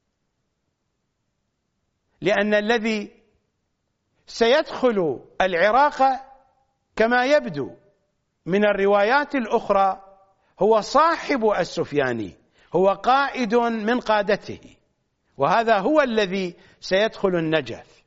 لأن الذي سيدخل العراق كما يبدو من الروايات الأخرى هو صاحب السفياني، هو قائد من قادته، وهذا هو الذي سيدخل النجف.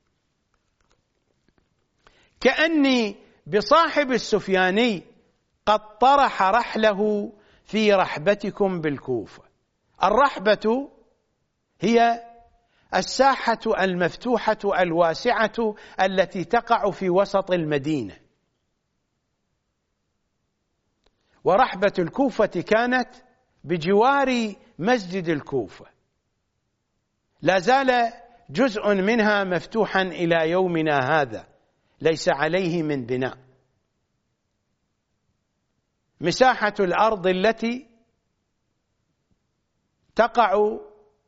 كأني بصاحب السفياني قد طرح رحله في رحبتكم بالكوفة. الرحبة هي الساحة المفتوحة الواسعة التي تقع في وسط المدينة، ورحبة الكوفة كانت بجوار مسجد الكوفة، لا زال جزء منها مفتوحا إلى يومنا هذا، ليس عليه من بناء. مساحة الأرض التي تقع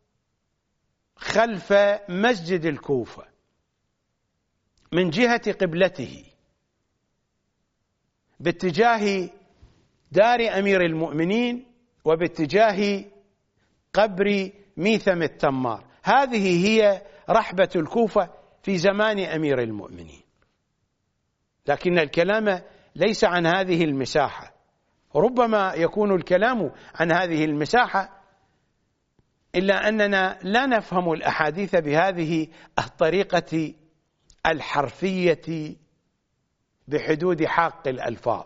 خلف مسجد الكوفة من جهة قبلته باتجاه دار أمير المؤمنين وباتجاه قبر ميثم التمار، هذه هي رحبة الكوفة في زمان أمير المؤمنين. لكن الكلام ليس عن هذه المساحة، ربما يكون الكلام عن هذه المساحة، إلا أننا لا نفهم الأحاديث بهذه الطريقة الحرفية بحدود حاق الألفاظ.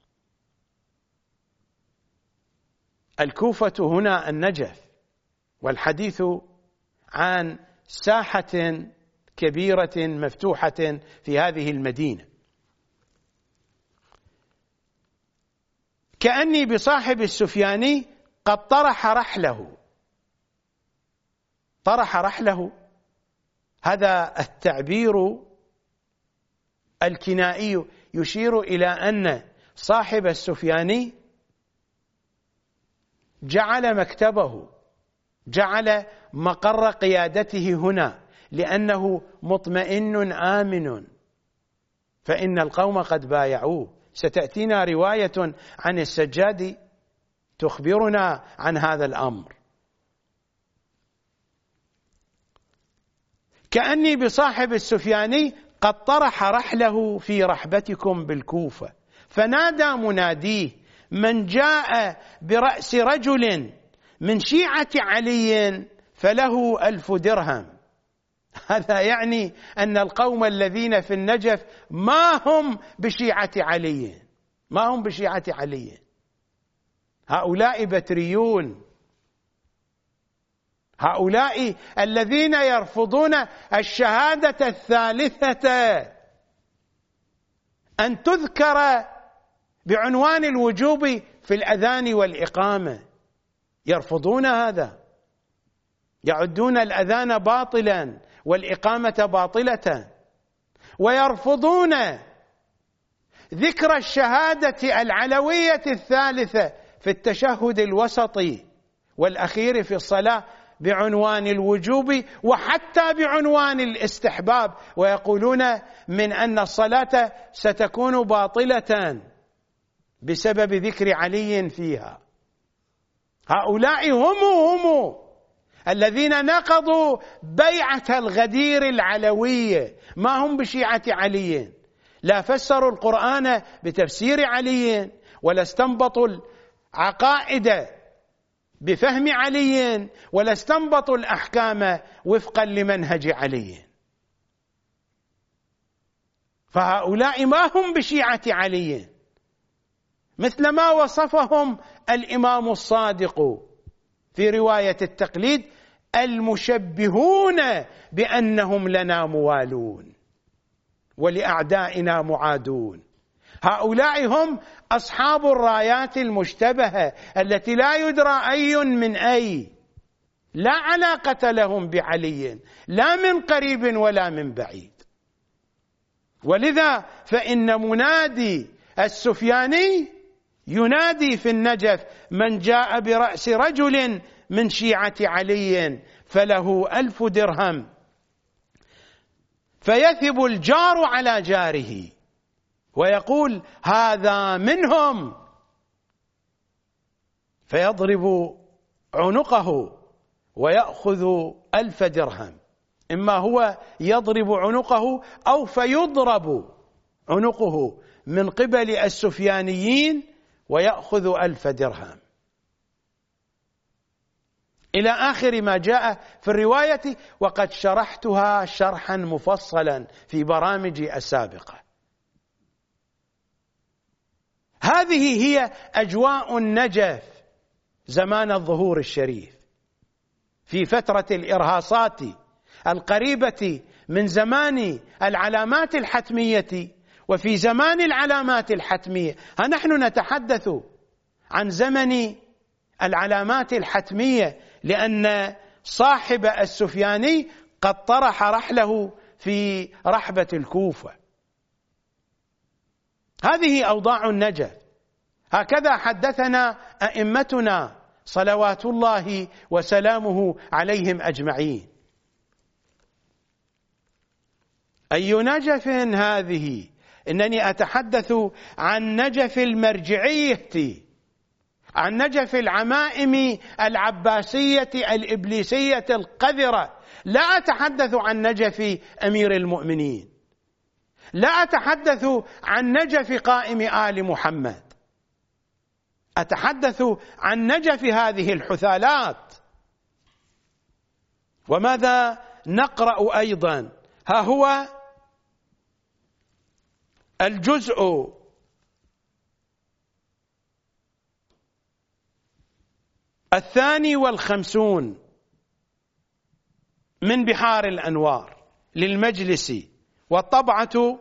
الكوفة هنا النجف، والحديث عن ساحة كبيرة مفتوحة في هذه المدينة. كأني بصاحب السفياني قد طرح رحله. طرح رحله، هذا التعبير الكنائي يشير إلى أن صاحب السفياني جعل مكتبه، جعل مقر قيادته هنا، لأنه مطمئن آمن، فإن القوم قد بايعوه. ستأتينا رواية عن السجاد تخبرنا عن هذا الأمر. كأني بصاحب السفياني قد طرح رحله في رحبتكم بالكوفة، فنادى مناديه: من جاء برأس رجل من شيعة علي فله ألف درهم. هذا يعني أن القوم الذين في النجف ما هم بشيعة علي، ما هم بشيعة علي، هؤلاء بتريون، هؤلاء الذين يرفضون الشهادة الثالثة أن تذكر بعنوان الوجوب في الأذان والإقامة، يرفضون هذا، يعدون الأذان باطلا والإقامة باطلة، ويرفضون ذكر الشهادة العلوية الثالثة في التشهد الوسطي والأخير في الصلاة بعنوان الوجوب وحتى بعنوان الاستحباب، ويقولون من أن الصلاة ستكون باطلة بسبب ذكر علي فيها. هؤلاء هم هم الذين نقضوا بيعة الغدير العلوية، ما هم بشيعة علي، لا فسروا القرآن بتفسير علي، ولا استنبطوا العقائد بفهم علي، ولا استنبطوا الأحكام وفقا لمنهج علي. فهؤلاء ما هم بشيعة علي، مثل ما وصفهم الإمام الصادق في رواية التقليد: المشبهون بأنهم لنا موالون ولأعدائنا معادون. هؤلاء هم أصحاب الرايات المشتبهة التي لا يدرى أي من أي، لا علاقة لهم بعلي لا من قريب ولا من بعيد. ولذا فإن منادي السفياني ينادي في النجف: من جاء برأس رجل من شيعة علي فله ألف درهم، فيثب الجار على جاره ويقول: هذا منهم، فيضرب عنقه ويأخذ ألف درهم. إما هو يضرب عنقه أو فيضرب عنقه من قبل السفيانيين ويأخذ ألف درهم، إلى آخر ما جاء في الرواية، وقد شرحتها شرحا مفصلا في برامجي السابقة. هذه هي أجواء النجف زمان الظهور الشريف، في فترة الإرهاصات القريبة من زمان العلامات الحتمية وفي زمان العلامات الحتمية. ها نحن نتحدث عن زمن العلامات الحتمية، لأن صاحب السفياني قد طرح رحله في رحبة الكوفة. هذه أوضاع النجف، هكذا حدثنا أئمتنا صلوات الله وسلامه عليهم أجمعين. أي نجف هذه؟ إنني أتحدث عن نجف المرجعية، عن نجف العمائم العباسية الإبليسية القذرة، لا أتحدث عن نجف أمير المؤمنين، لا أتحدث عن نجف قائم آل محمد، أتحدث عن نجف هذه الحثالات. وماذا نقرأ أيضا؟ ها هو الجزء الثاني والخمسون من بحار الأنوار للمجلس، والطبعة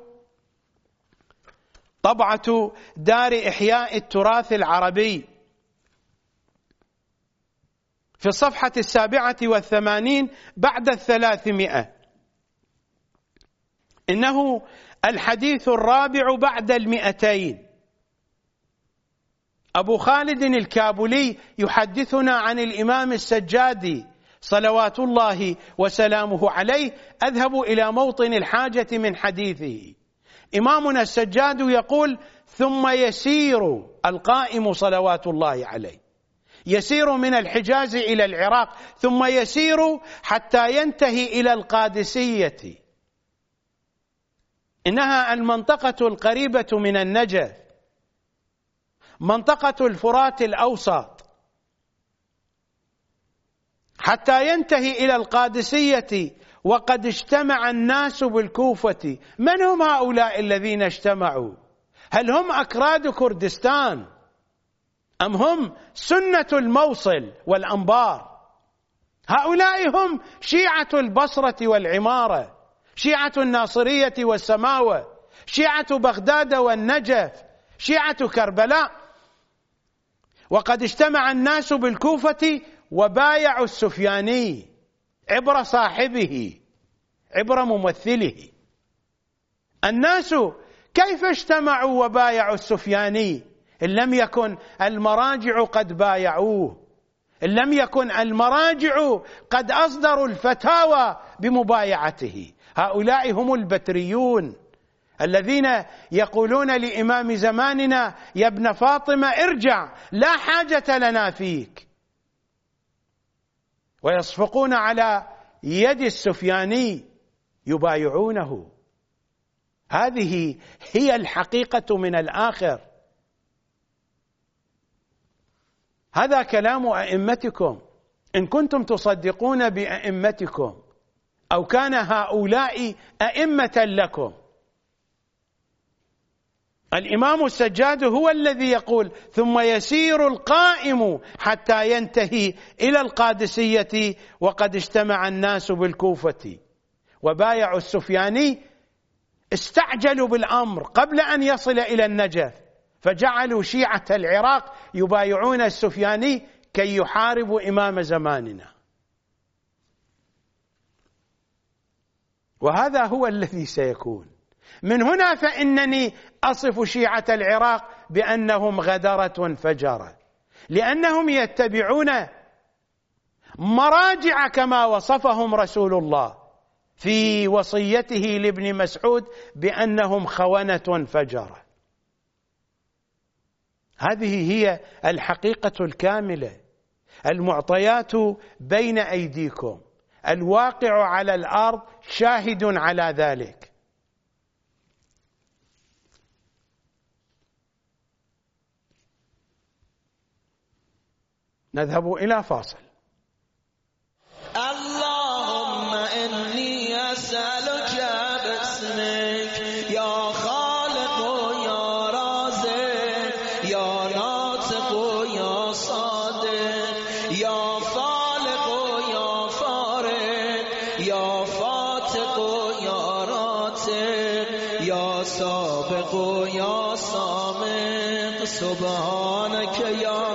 طبعة دار إحياء التراث العربي، في الصفحة السابعة والثمانين بعد الثلاثمائة. إنه الحديث الرابع بعد المئتين. أبو خالد الكابولي يحدثنا عن الإمام السجادي صلوات الله وسلامه عليه. أذهب إلى موطن الحاجة من حديثه. إمامنا السجاد يقول: ثم يسير القائم صلوات الله عليه، يسير من الحجاز إلى العراق ثم يسير حتى ينتهي إلى القادسية. إنها المنطقة القريبة من النجف، منطقة الفرات الأوسط، حتى ينتهي إلى القادسية. وقد اجتمع الناس بالكوفة. من هم هؤلاء الذين اجتمعوا؟ هل هم أكراد كردستان أم هم سنة الموصل والأنبار؟ هؤلاء هم شيعة البصرة والعمارة، شيعة الناصرية والسماوة، شيعة بغداد والنجف، شيعة كربلاء. وقد اجتمع الناس بالكوفة وبايعوا السفياني عبر صاحبه، عبر ممثله. الناس كيف اجتمعوا وبايعوا السفياني إن لم يكن المراجع قد بايعوه، إن لم يكن المراجع قد أصدروا الفتاوى بمبايعته؟ هؤلاء هم البتريون الذين يقولون لإمام زماننا: يا ابن فاطمة ارجع، لا حاجة لنا فيك، ويصفقون على يد السفياني يبايعونه. هذه هي الحقيقة من الآخر. هذا كلام أئمتكم إن كنتم تصدقون بأئمتكم، أو كان هؤلاء أئمة لكم. الإمام السجاد هو الذي يقول: ثم يسير القائم حتى ينتهي إلى القادسية وقد اجتمع الناس بالكوفة وبايعوا السفياني. استعجلوا بالأمر قبل أن يصل إلى النجف، فجعلوا شيعة العراق يبايعون السفياني كي يحاربوا إمام زماننا. وهذا هو الذي سيكون. من هنا فإنني أصف شيعة العراق بأنهم غدرة فجرة، لأنهم يتبعون مراجع كما وصفهم رسول الله في وصيته لابن مسعود بأنهم خونة فجرة. هذه هي الحقيقة الكاملة. المعطيات بين أيديكم، الواقع على الأرض شاهد على ذلك. نذهب إلى فاصل. اللهم إني أسألك باسمك يا خالق يا رازق يا ناطق يا صادق يا خالق يا فارق يا فاتق يا راتق يا سابق يا سامق سبحانك يا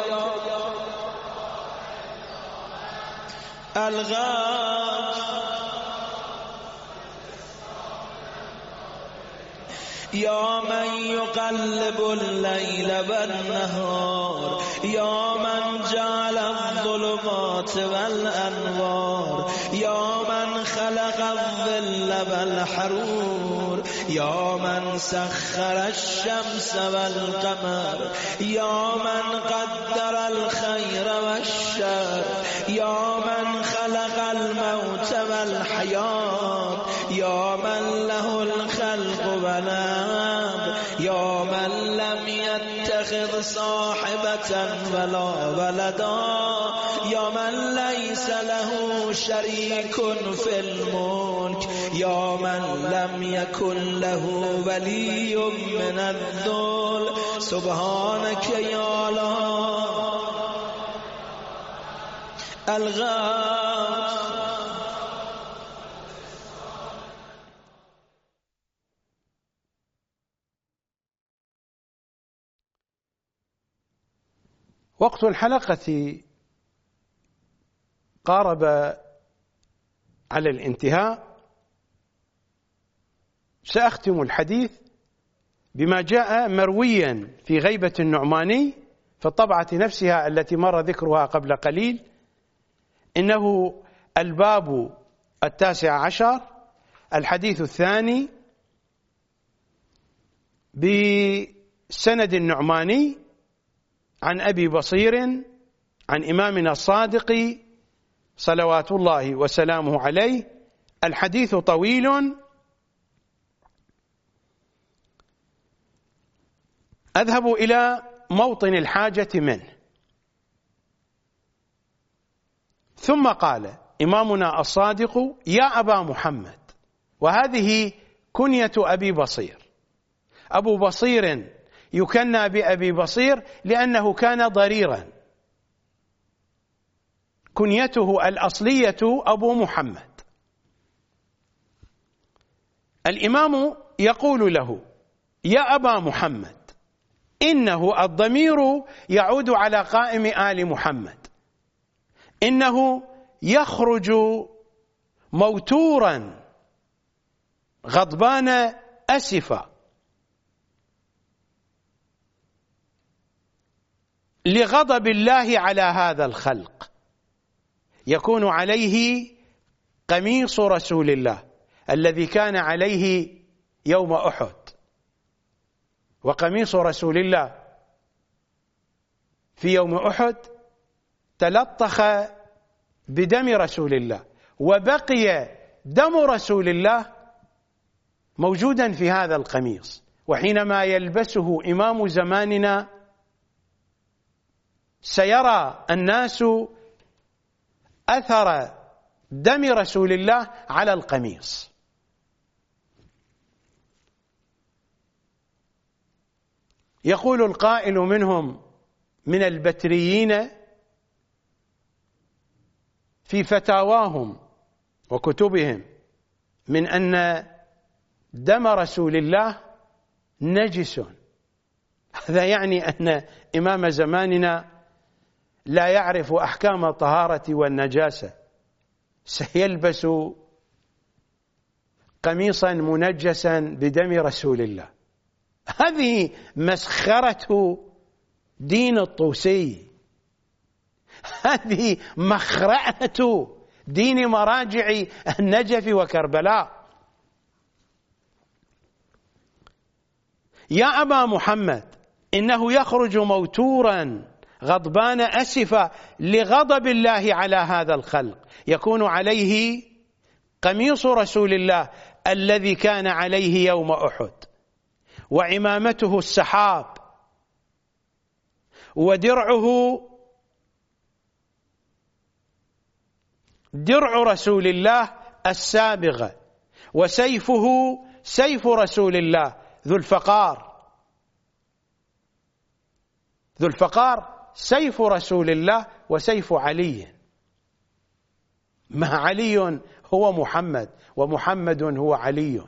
الغاث يا من يقلب الليل والنهار يا من جعل الظلمات والأنوار يا من خلق الظل والحرور يا من سخر الشمس والقمر يا من قدر الخير والشر يا من خلق الموت والحياة يا من له الخلق والأمر يا من لم يتخذ صاحبة ولا ولدا يا من ليس له شريك في الملك يا من لم يكن له ولي من الذل سبحانك يا الله الغاث. وقت الحلقة قارب على الانتهاء. سأختم الحديث بما جاء مرويا في غيبة النعماني في الطبعة نفسها التي مر ذكرها قبل قليل. إنه الباب التاسع عشر، الحديث الثاني، بسند النعماني عن أبي بصير عن إمامنا الصادق صلوات الله وسلامه عليه. الحديث طويل، أذهب إلى موطن الحاجة منه. ثم قال إمامنا الصادق: يا أبا محمد. وهذه كنية أبي بصير. أبو بصير يكنى بأبي بصير لأنه كان ضريرا، كنيته الأصلية أبو محمد. الإمام يقول له: يا أبا محمد. إنه الضمير يعود على قائم آل محمد. إنه يخرج موتورا غضبان أسفا لغضب الله على هذا الخلق، يكون عليه قميص رسول الله الذي كان عليه يوم أحد. وقميص رسول الله في يوم أحد تلطخ بدم رسول الله، وبقي دم رسول الله موجودا في هذا القميص. وحينما يلبسه إمام زماننا سيرى الناس أثر دم رسول الله على القميص. يقول القائل منهم من البتريين في فتاواهم وكتبهم من أن دم رسول الله نجس. هذا يعني أن إمام زماننا لا يعرف أحكام الطهارة والنجاسة، سيلبس قميصا منجسا بدم رسول الله. هذه مسخرة دين الطوسي، هذه مخرعة دين مراجع النجف وكربلاء. يا أبا محمد، إنه يخرج موتورا غضبان أسفا لغضب الله على هذا الخلق، يكون عليه قميص رسول الله الذي كان عليه يوم أحد، وعمامته السحاب، ودرعه درع رسول الله السابغ، وسيفه سيف رسول الله ذو الفقار. ذو الفقار سيف رسول الله وسيف علي، ما علي هو محمد ومحمد هو علي.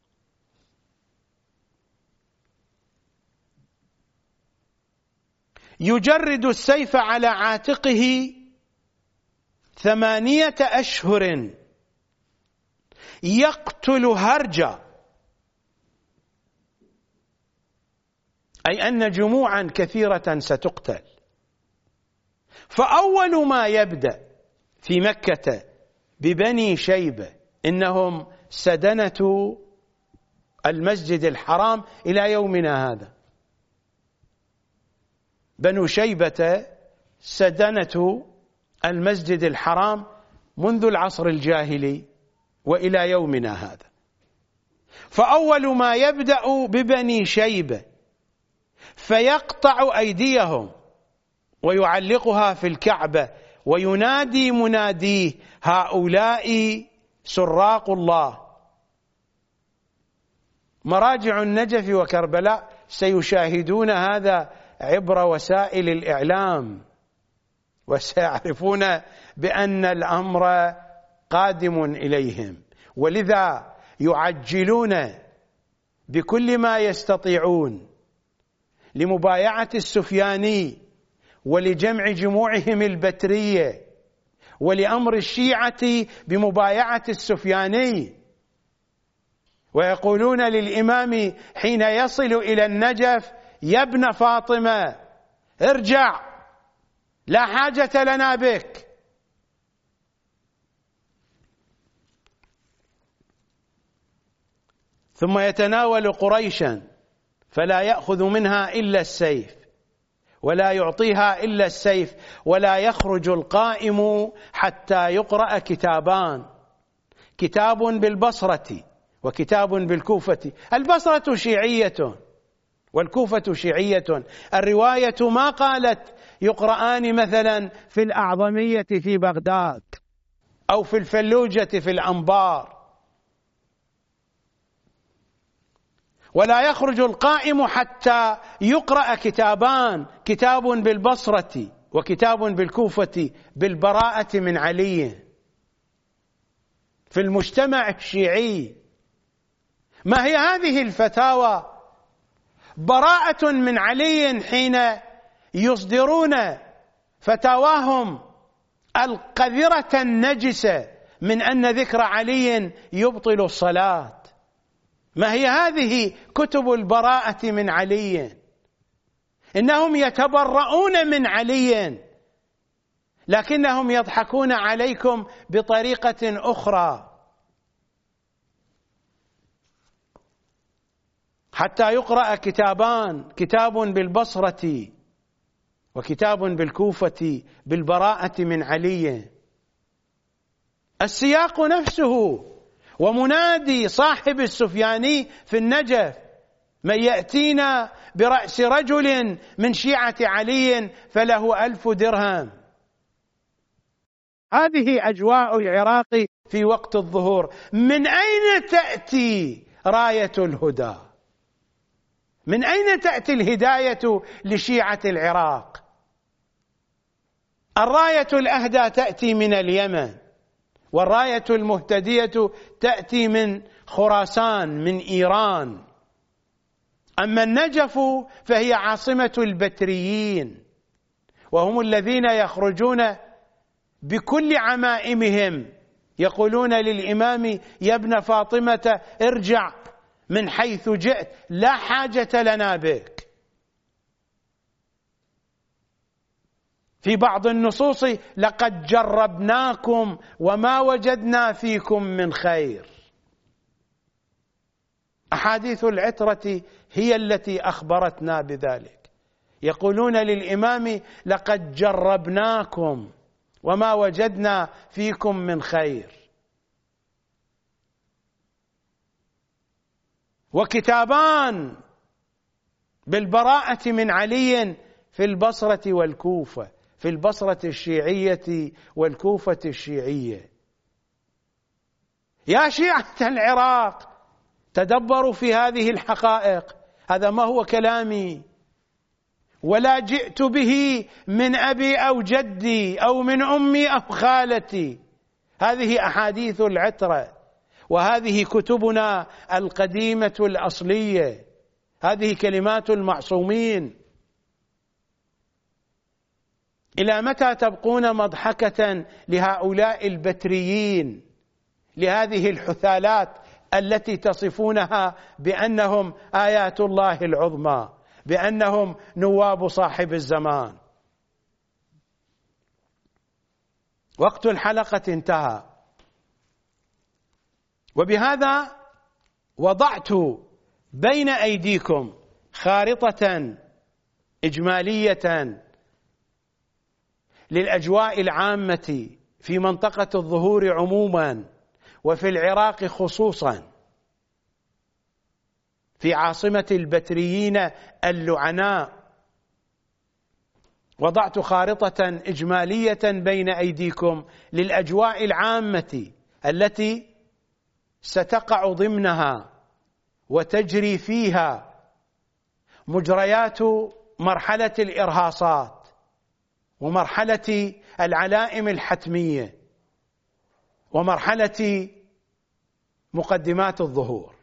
يجرد السيف على عاتقه ثمانية أشهر يقتل هرجا، أي أن جموعا كثيرة ستقتل. فأول ما يبدأ في مكة ببني شيبة، إنهم سدنة المسجد الحرام إلى يومنا هذا. بنو شيبة سدنة المسجد الحرام منذ العصر الجاهلي وإلى يومنا هذا. فأول ما يبدأ ببني شيبة فيقطع أيديهم ويعلقها في الكعبة وينادي مناديه: هؤلاء سراق الله. مراجع النجف وكربلاء سيشاهدون هذا عبر وسائل الإعلام، وسيعرفون بأن الأمر قادم إليهم، ولذا يعجلون بكل ما يستطيعون لمبايعة السفياني ولجمع جموعهم البترية، ولأمر الشيعة بمبايعة السفياني. ويقولون للإمام حين يصل إلى النجف: يا ابن فاطمة ارجع، لا حاجة لنا بك. ثم يتناول قريشا فلا يأخذ منها إلا السيف، ولا يعطيها إلا السيف، ولا يخرج القائم حتى يقرأ كتابان، كتاب بالبصرة وكتاب بالكوفة. البصرة شيعية والكوفة شيعية. الرواية ما قالت يقرآن مثلا في الأعظمية في بغداد أو في الفلوجة في الأنبار. ولا يخرج القائم حتى يقرأ كتابان، كتاب بالبصرة وكتاب بالكوفة بالبراءة من علي. في المجتمع الشيعي ما هي هذه الفتاوى؟ براءة من علي حين يصدرون فتاواهم القذرة النجسة من أن ذكر علي يبطل الصلاة. ما هي هذه كتب البراءة من علي؟ إنهم يتبرؤون من علي لكنهم يضحكون عليكم بطريقة أخرى. حتى يقرأ كتابان، كتاب بالبصرة وكتاب بالكوفة بالبراءة من علي. السياق نفسه ومنادي صاحب السفياني في النجف: من يأتينا برأس رجل من شيعة علي فله ألف درهم. هذه أجواء العراق في وقت الظهور. من أين تأتي راية الهدى؟ من أين تأتي الهداية لشيعة العراق؟ الراية الأهدى تأتي من اليمن، والراية المهتدية تأتي من خراسان من إيران. أما النجف فهي عاصمة البتريين، وهم الذين يخرجون بكل عمائمهم يقولون للإمام: يا ابن فاطمة ارجع من حيث جئت، لا حاجة لنا بك. في بعض النصوص: لقد جربناكم وما وجدنا فيكم من خير. أحاديث العترة هي التي أخبرتنا بذلك. يقولون للإمام: لقد جربناكم وما وجدنا فيكم من خير. وكتابان بالبراءة من علي في البصرة والكوفة، في البصرة الشيعية والكوفة الشيعية. يا شيعة العراق تدبروا في هذه الحقائق. هذا ما هو كلامي، ولا جئت به من أبي أو جدي أو من أمي أو خالتي. هذه أحاديث العترة، وهذه كتبنا القديمة الأصلية، هذه كلمات المعصومين. إلى متى تبقون مضحكة لهؤلاء البتريين، لهذه الحثالات التي تصفونها بأنهم آيات الله العظمى، بأنهم نواب صاحب الزمان؟ وقت الحلقة انتهى، وبهذا وضعت بين أيديكم خارطة إجمالية للأجواء العامة في منطقة الظهور عموما، وفي العراق خصوصا، في عاصمة البتريين اللعناء. وضعت خارطة إجمالية بين أيديكم للأجواء العامة التي ستقع ضمنها وتجري فيها مجريات مرحلة الإرهاصات ومرحلة العلائم الحتمية ومرحلة مقدمات الظهور.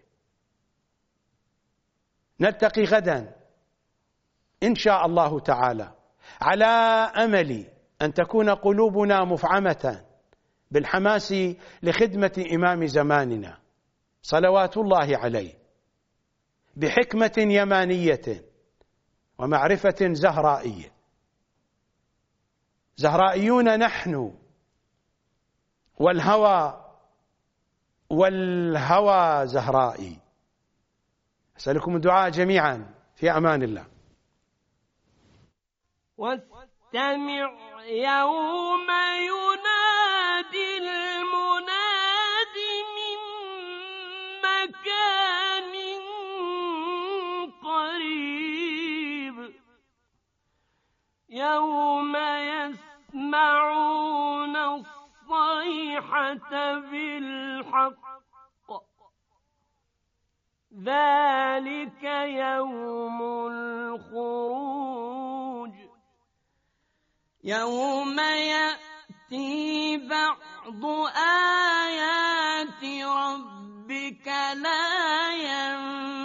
نلتقي غدا إن شاء الله تعالى، على أمل أن تكون قلوبنا مفعمة بالحماس لخدمة إمام زماننا صلوات الله عليه، بحكمة يمانية ومعرفة زهرائية. زهرائيون نحن، والهوى والهوى زهرائي. أسألكم الدعاء جميعا، في أمان الله. واستمع يوم ينادي المناد من مكان قريب يوم يسمعون الصيحة بالحق ذلك يوم الخروج يوم يأتي بعض آيات ربك لا ينفع